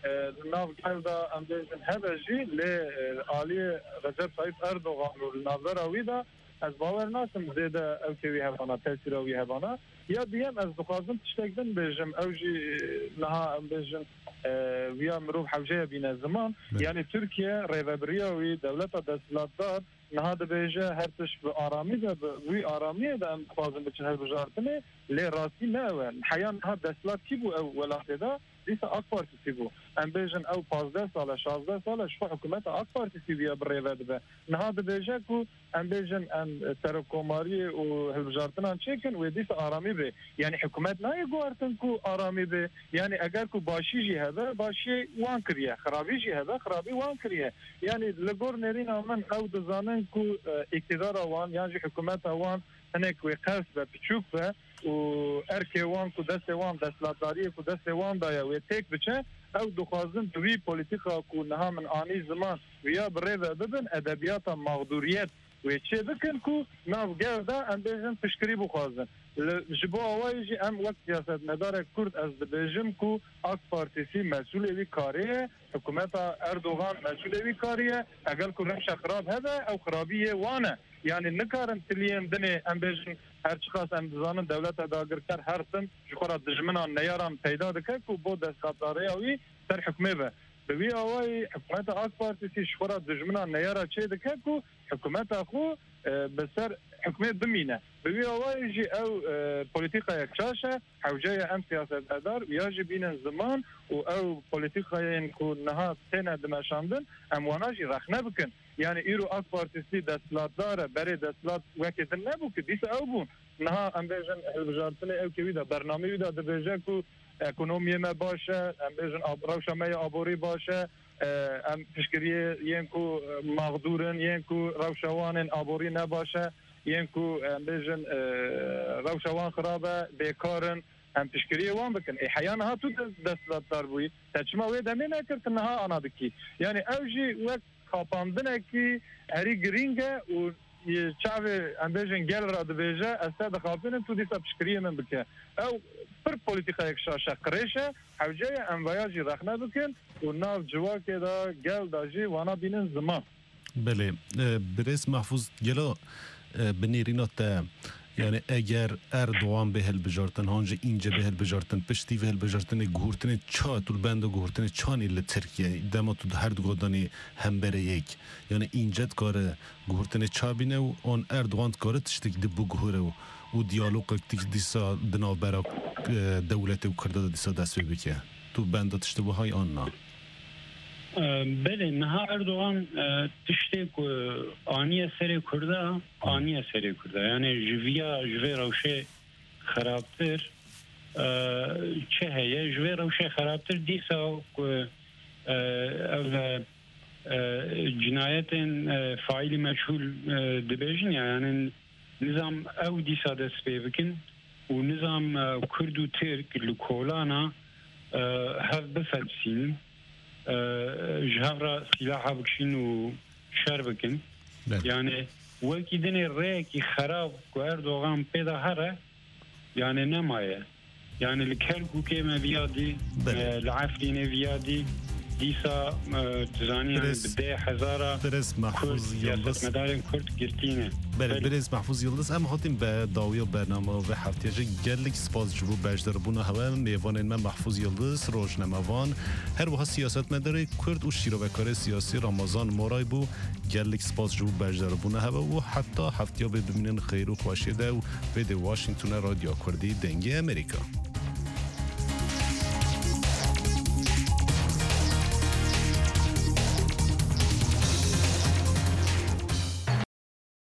ناف گلدا ام بیجن هبجی لی آلی رجب طیب اردوغان و نافذراوی دا از باور ناسم زیده او که وی هبانا تأثیر وی هبانا یا دیم از بخوازم تشتکدن بیجم او جی نها ام بیجم ویا مروب حوجه بین زمان یعنی ترکیه ریوبریا وی دولت دستلات دار نها ده بیجه هر تش به آرامی ده وی آرامی ده ام بخوازم بچه هر بجارتنه لی راستی نه حیان نها دستلات کی بو او ولاته ده دیسا آک پارتی بو ام بیجن او 15 ساله 16 ساله شو حکومت آک پارتی بیا بریوه ده نها ده بیجه کو ام بیجن ام ترکوماری و هلبجارتنان چیکن و دیسا آرامی به یعنی حکومت نه گوارتن کو آرامی به یعنی اگر کو باشی جی هده باشی وان کریه خرابی جی هده خرابی وان کریه یعنی لگور نرین آمن او دزانن کو اقتدار وان یعنی حکومت وان هنک و قصد به پچوک به و ارکه وان کو دست وان دستلاتداری کو دست وان دایا و تک بچه او دخوازن دوی پولیتیکا کو نها من آنی زمان ویا بریوه ببن ادبیات مغدوریت و چه بکن کو ناف گرده ام بیجن تشکری بخوازن جبو آوائی جی ام وقت سیاست مدار کرد از بیجم کو آک پارتیسی مسئول اوی کاریه حکومت اردوغان مسئول اوی کاریه اگر کو رمش خراب هده او خرابیه وانه یعنی نکارن تلیم دنه ام بیجن هرچی خواست ام دزانن دولت داگر کر هرسن جخورا دجمنان نیاران پیدا دکه کو بود دستخطاره اوی سر حکمه به بوی آوائی حکومت آک پارتیسی شخورا دجمنان نیارا چه دکه کو حکومت اخو بسر حکومت بمینه بوی آوائی جی او پولیتیقا یک چاشه حوجه ام سیاست ادار ویاجی بینن زمان و او پولیتیقا این که نها تینه دمشاندن اموانا جی رخنه بکن یعنی ایرو آک پارتیسی دستلات داره برای دستلات وکتن نبو که دیس او بون نها ام بیجن البجارتنه او که ویده برنامه ویده دبیجه که اکونومی ما باشه ام بیجن روشمه آبوری باشه ام تشکریه ین کو مغدورن ین کو روشوان آبوری نباشه ین کو ام بیجن روشوان خرابه بیکارن ام تشکریه وان بکن ای حیان ها تو دستلات دار بوی تچما وی دمی نکرد نها آنا بکی یعنی اوجی وقت خاپاندنه کی هری گرینگه و چاوی ام بیجن گل را دبیجه استاد خاپینن تو دیسا تشکریه من بکه او پر پولیتیکا یک شاشه قریشه حوجه ام ویاجی رخنه بکن و ناو جواکه دا گل دا جی وانا بینن زمان بله برس محفوظ گلا بنیرینات یعنی اگر اردوغان به هل بجارتن هانج اینجا به هل بجارتن پشتی به هل بجارتن گهورتن چا طول بند گهورتن چانی لترکیه دما تو هر دو گادانی هم بره یک یعنی اینجا کار گهورتن چا بینه و آن اردوغان کار تشتک دبو گهوره و دیالوگ تک دیسا دنال برا دولت و کرده دیسا دست بکه تو بند تشتبه های آن نه بله نها اردوغان تشتی که آنیه سری کرده یعنی جوی روشه خرابتر چه هیه جوی روشه خرابتر دیسا که جنایت فاعلی مجهول دبیجن یعنی نظام او دیسا دست بکن و نظام کرد و ترک لکولانا هف بفلسین جهرا سلاحا بکشین و شر بکن یعنی وکی دنی ریکی خراب که اردوغان پیدا هره یعنی نمایه يعني الكركوك ما بيادي العفرين بيادي ديسا تزاني بداية حزارة برس محفوظ يلدز مدارن كرد گرتینه برس محفوظ يلدز ام هاتیم به داوی و برنامه و هفتیجه گلک سپاس جبو بجدر بونه هوا میوان من محفوظ يلدز روشنموان هر وها سیاست مداره کرد و شیروکار سیاسی رمضان مورای بو گلک سپاس جبو بجدر بونه هوا و حتی هفتیا به ببینن خیر و خوشیده و به واشنگتن رادیو کردی دنگی امریکا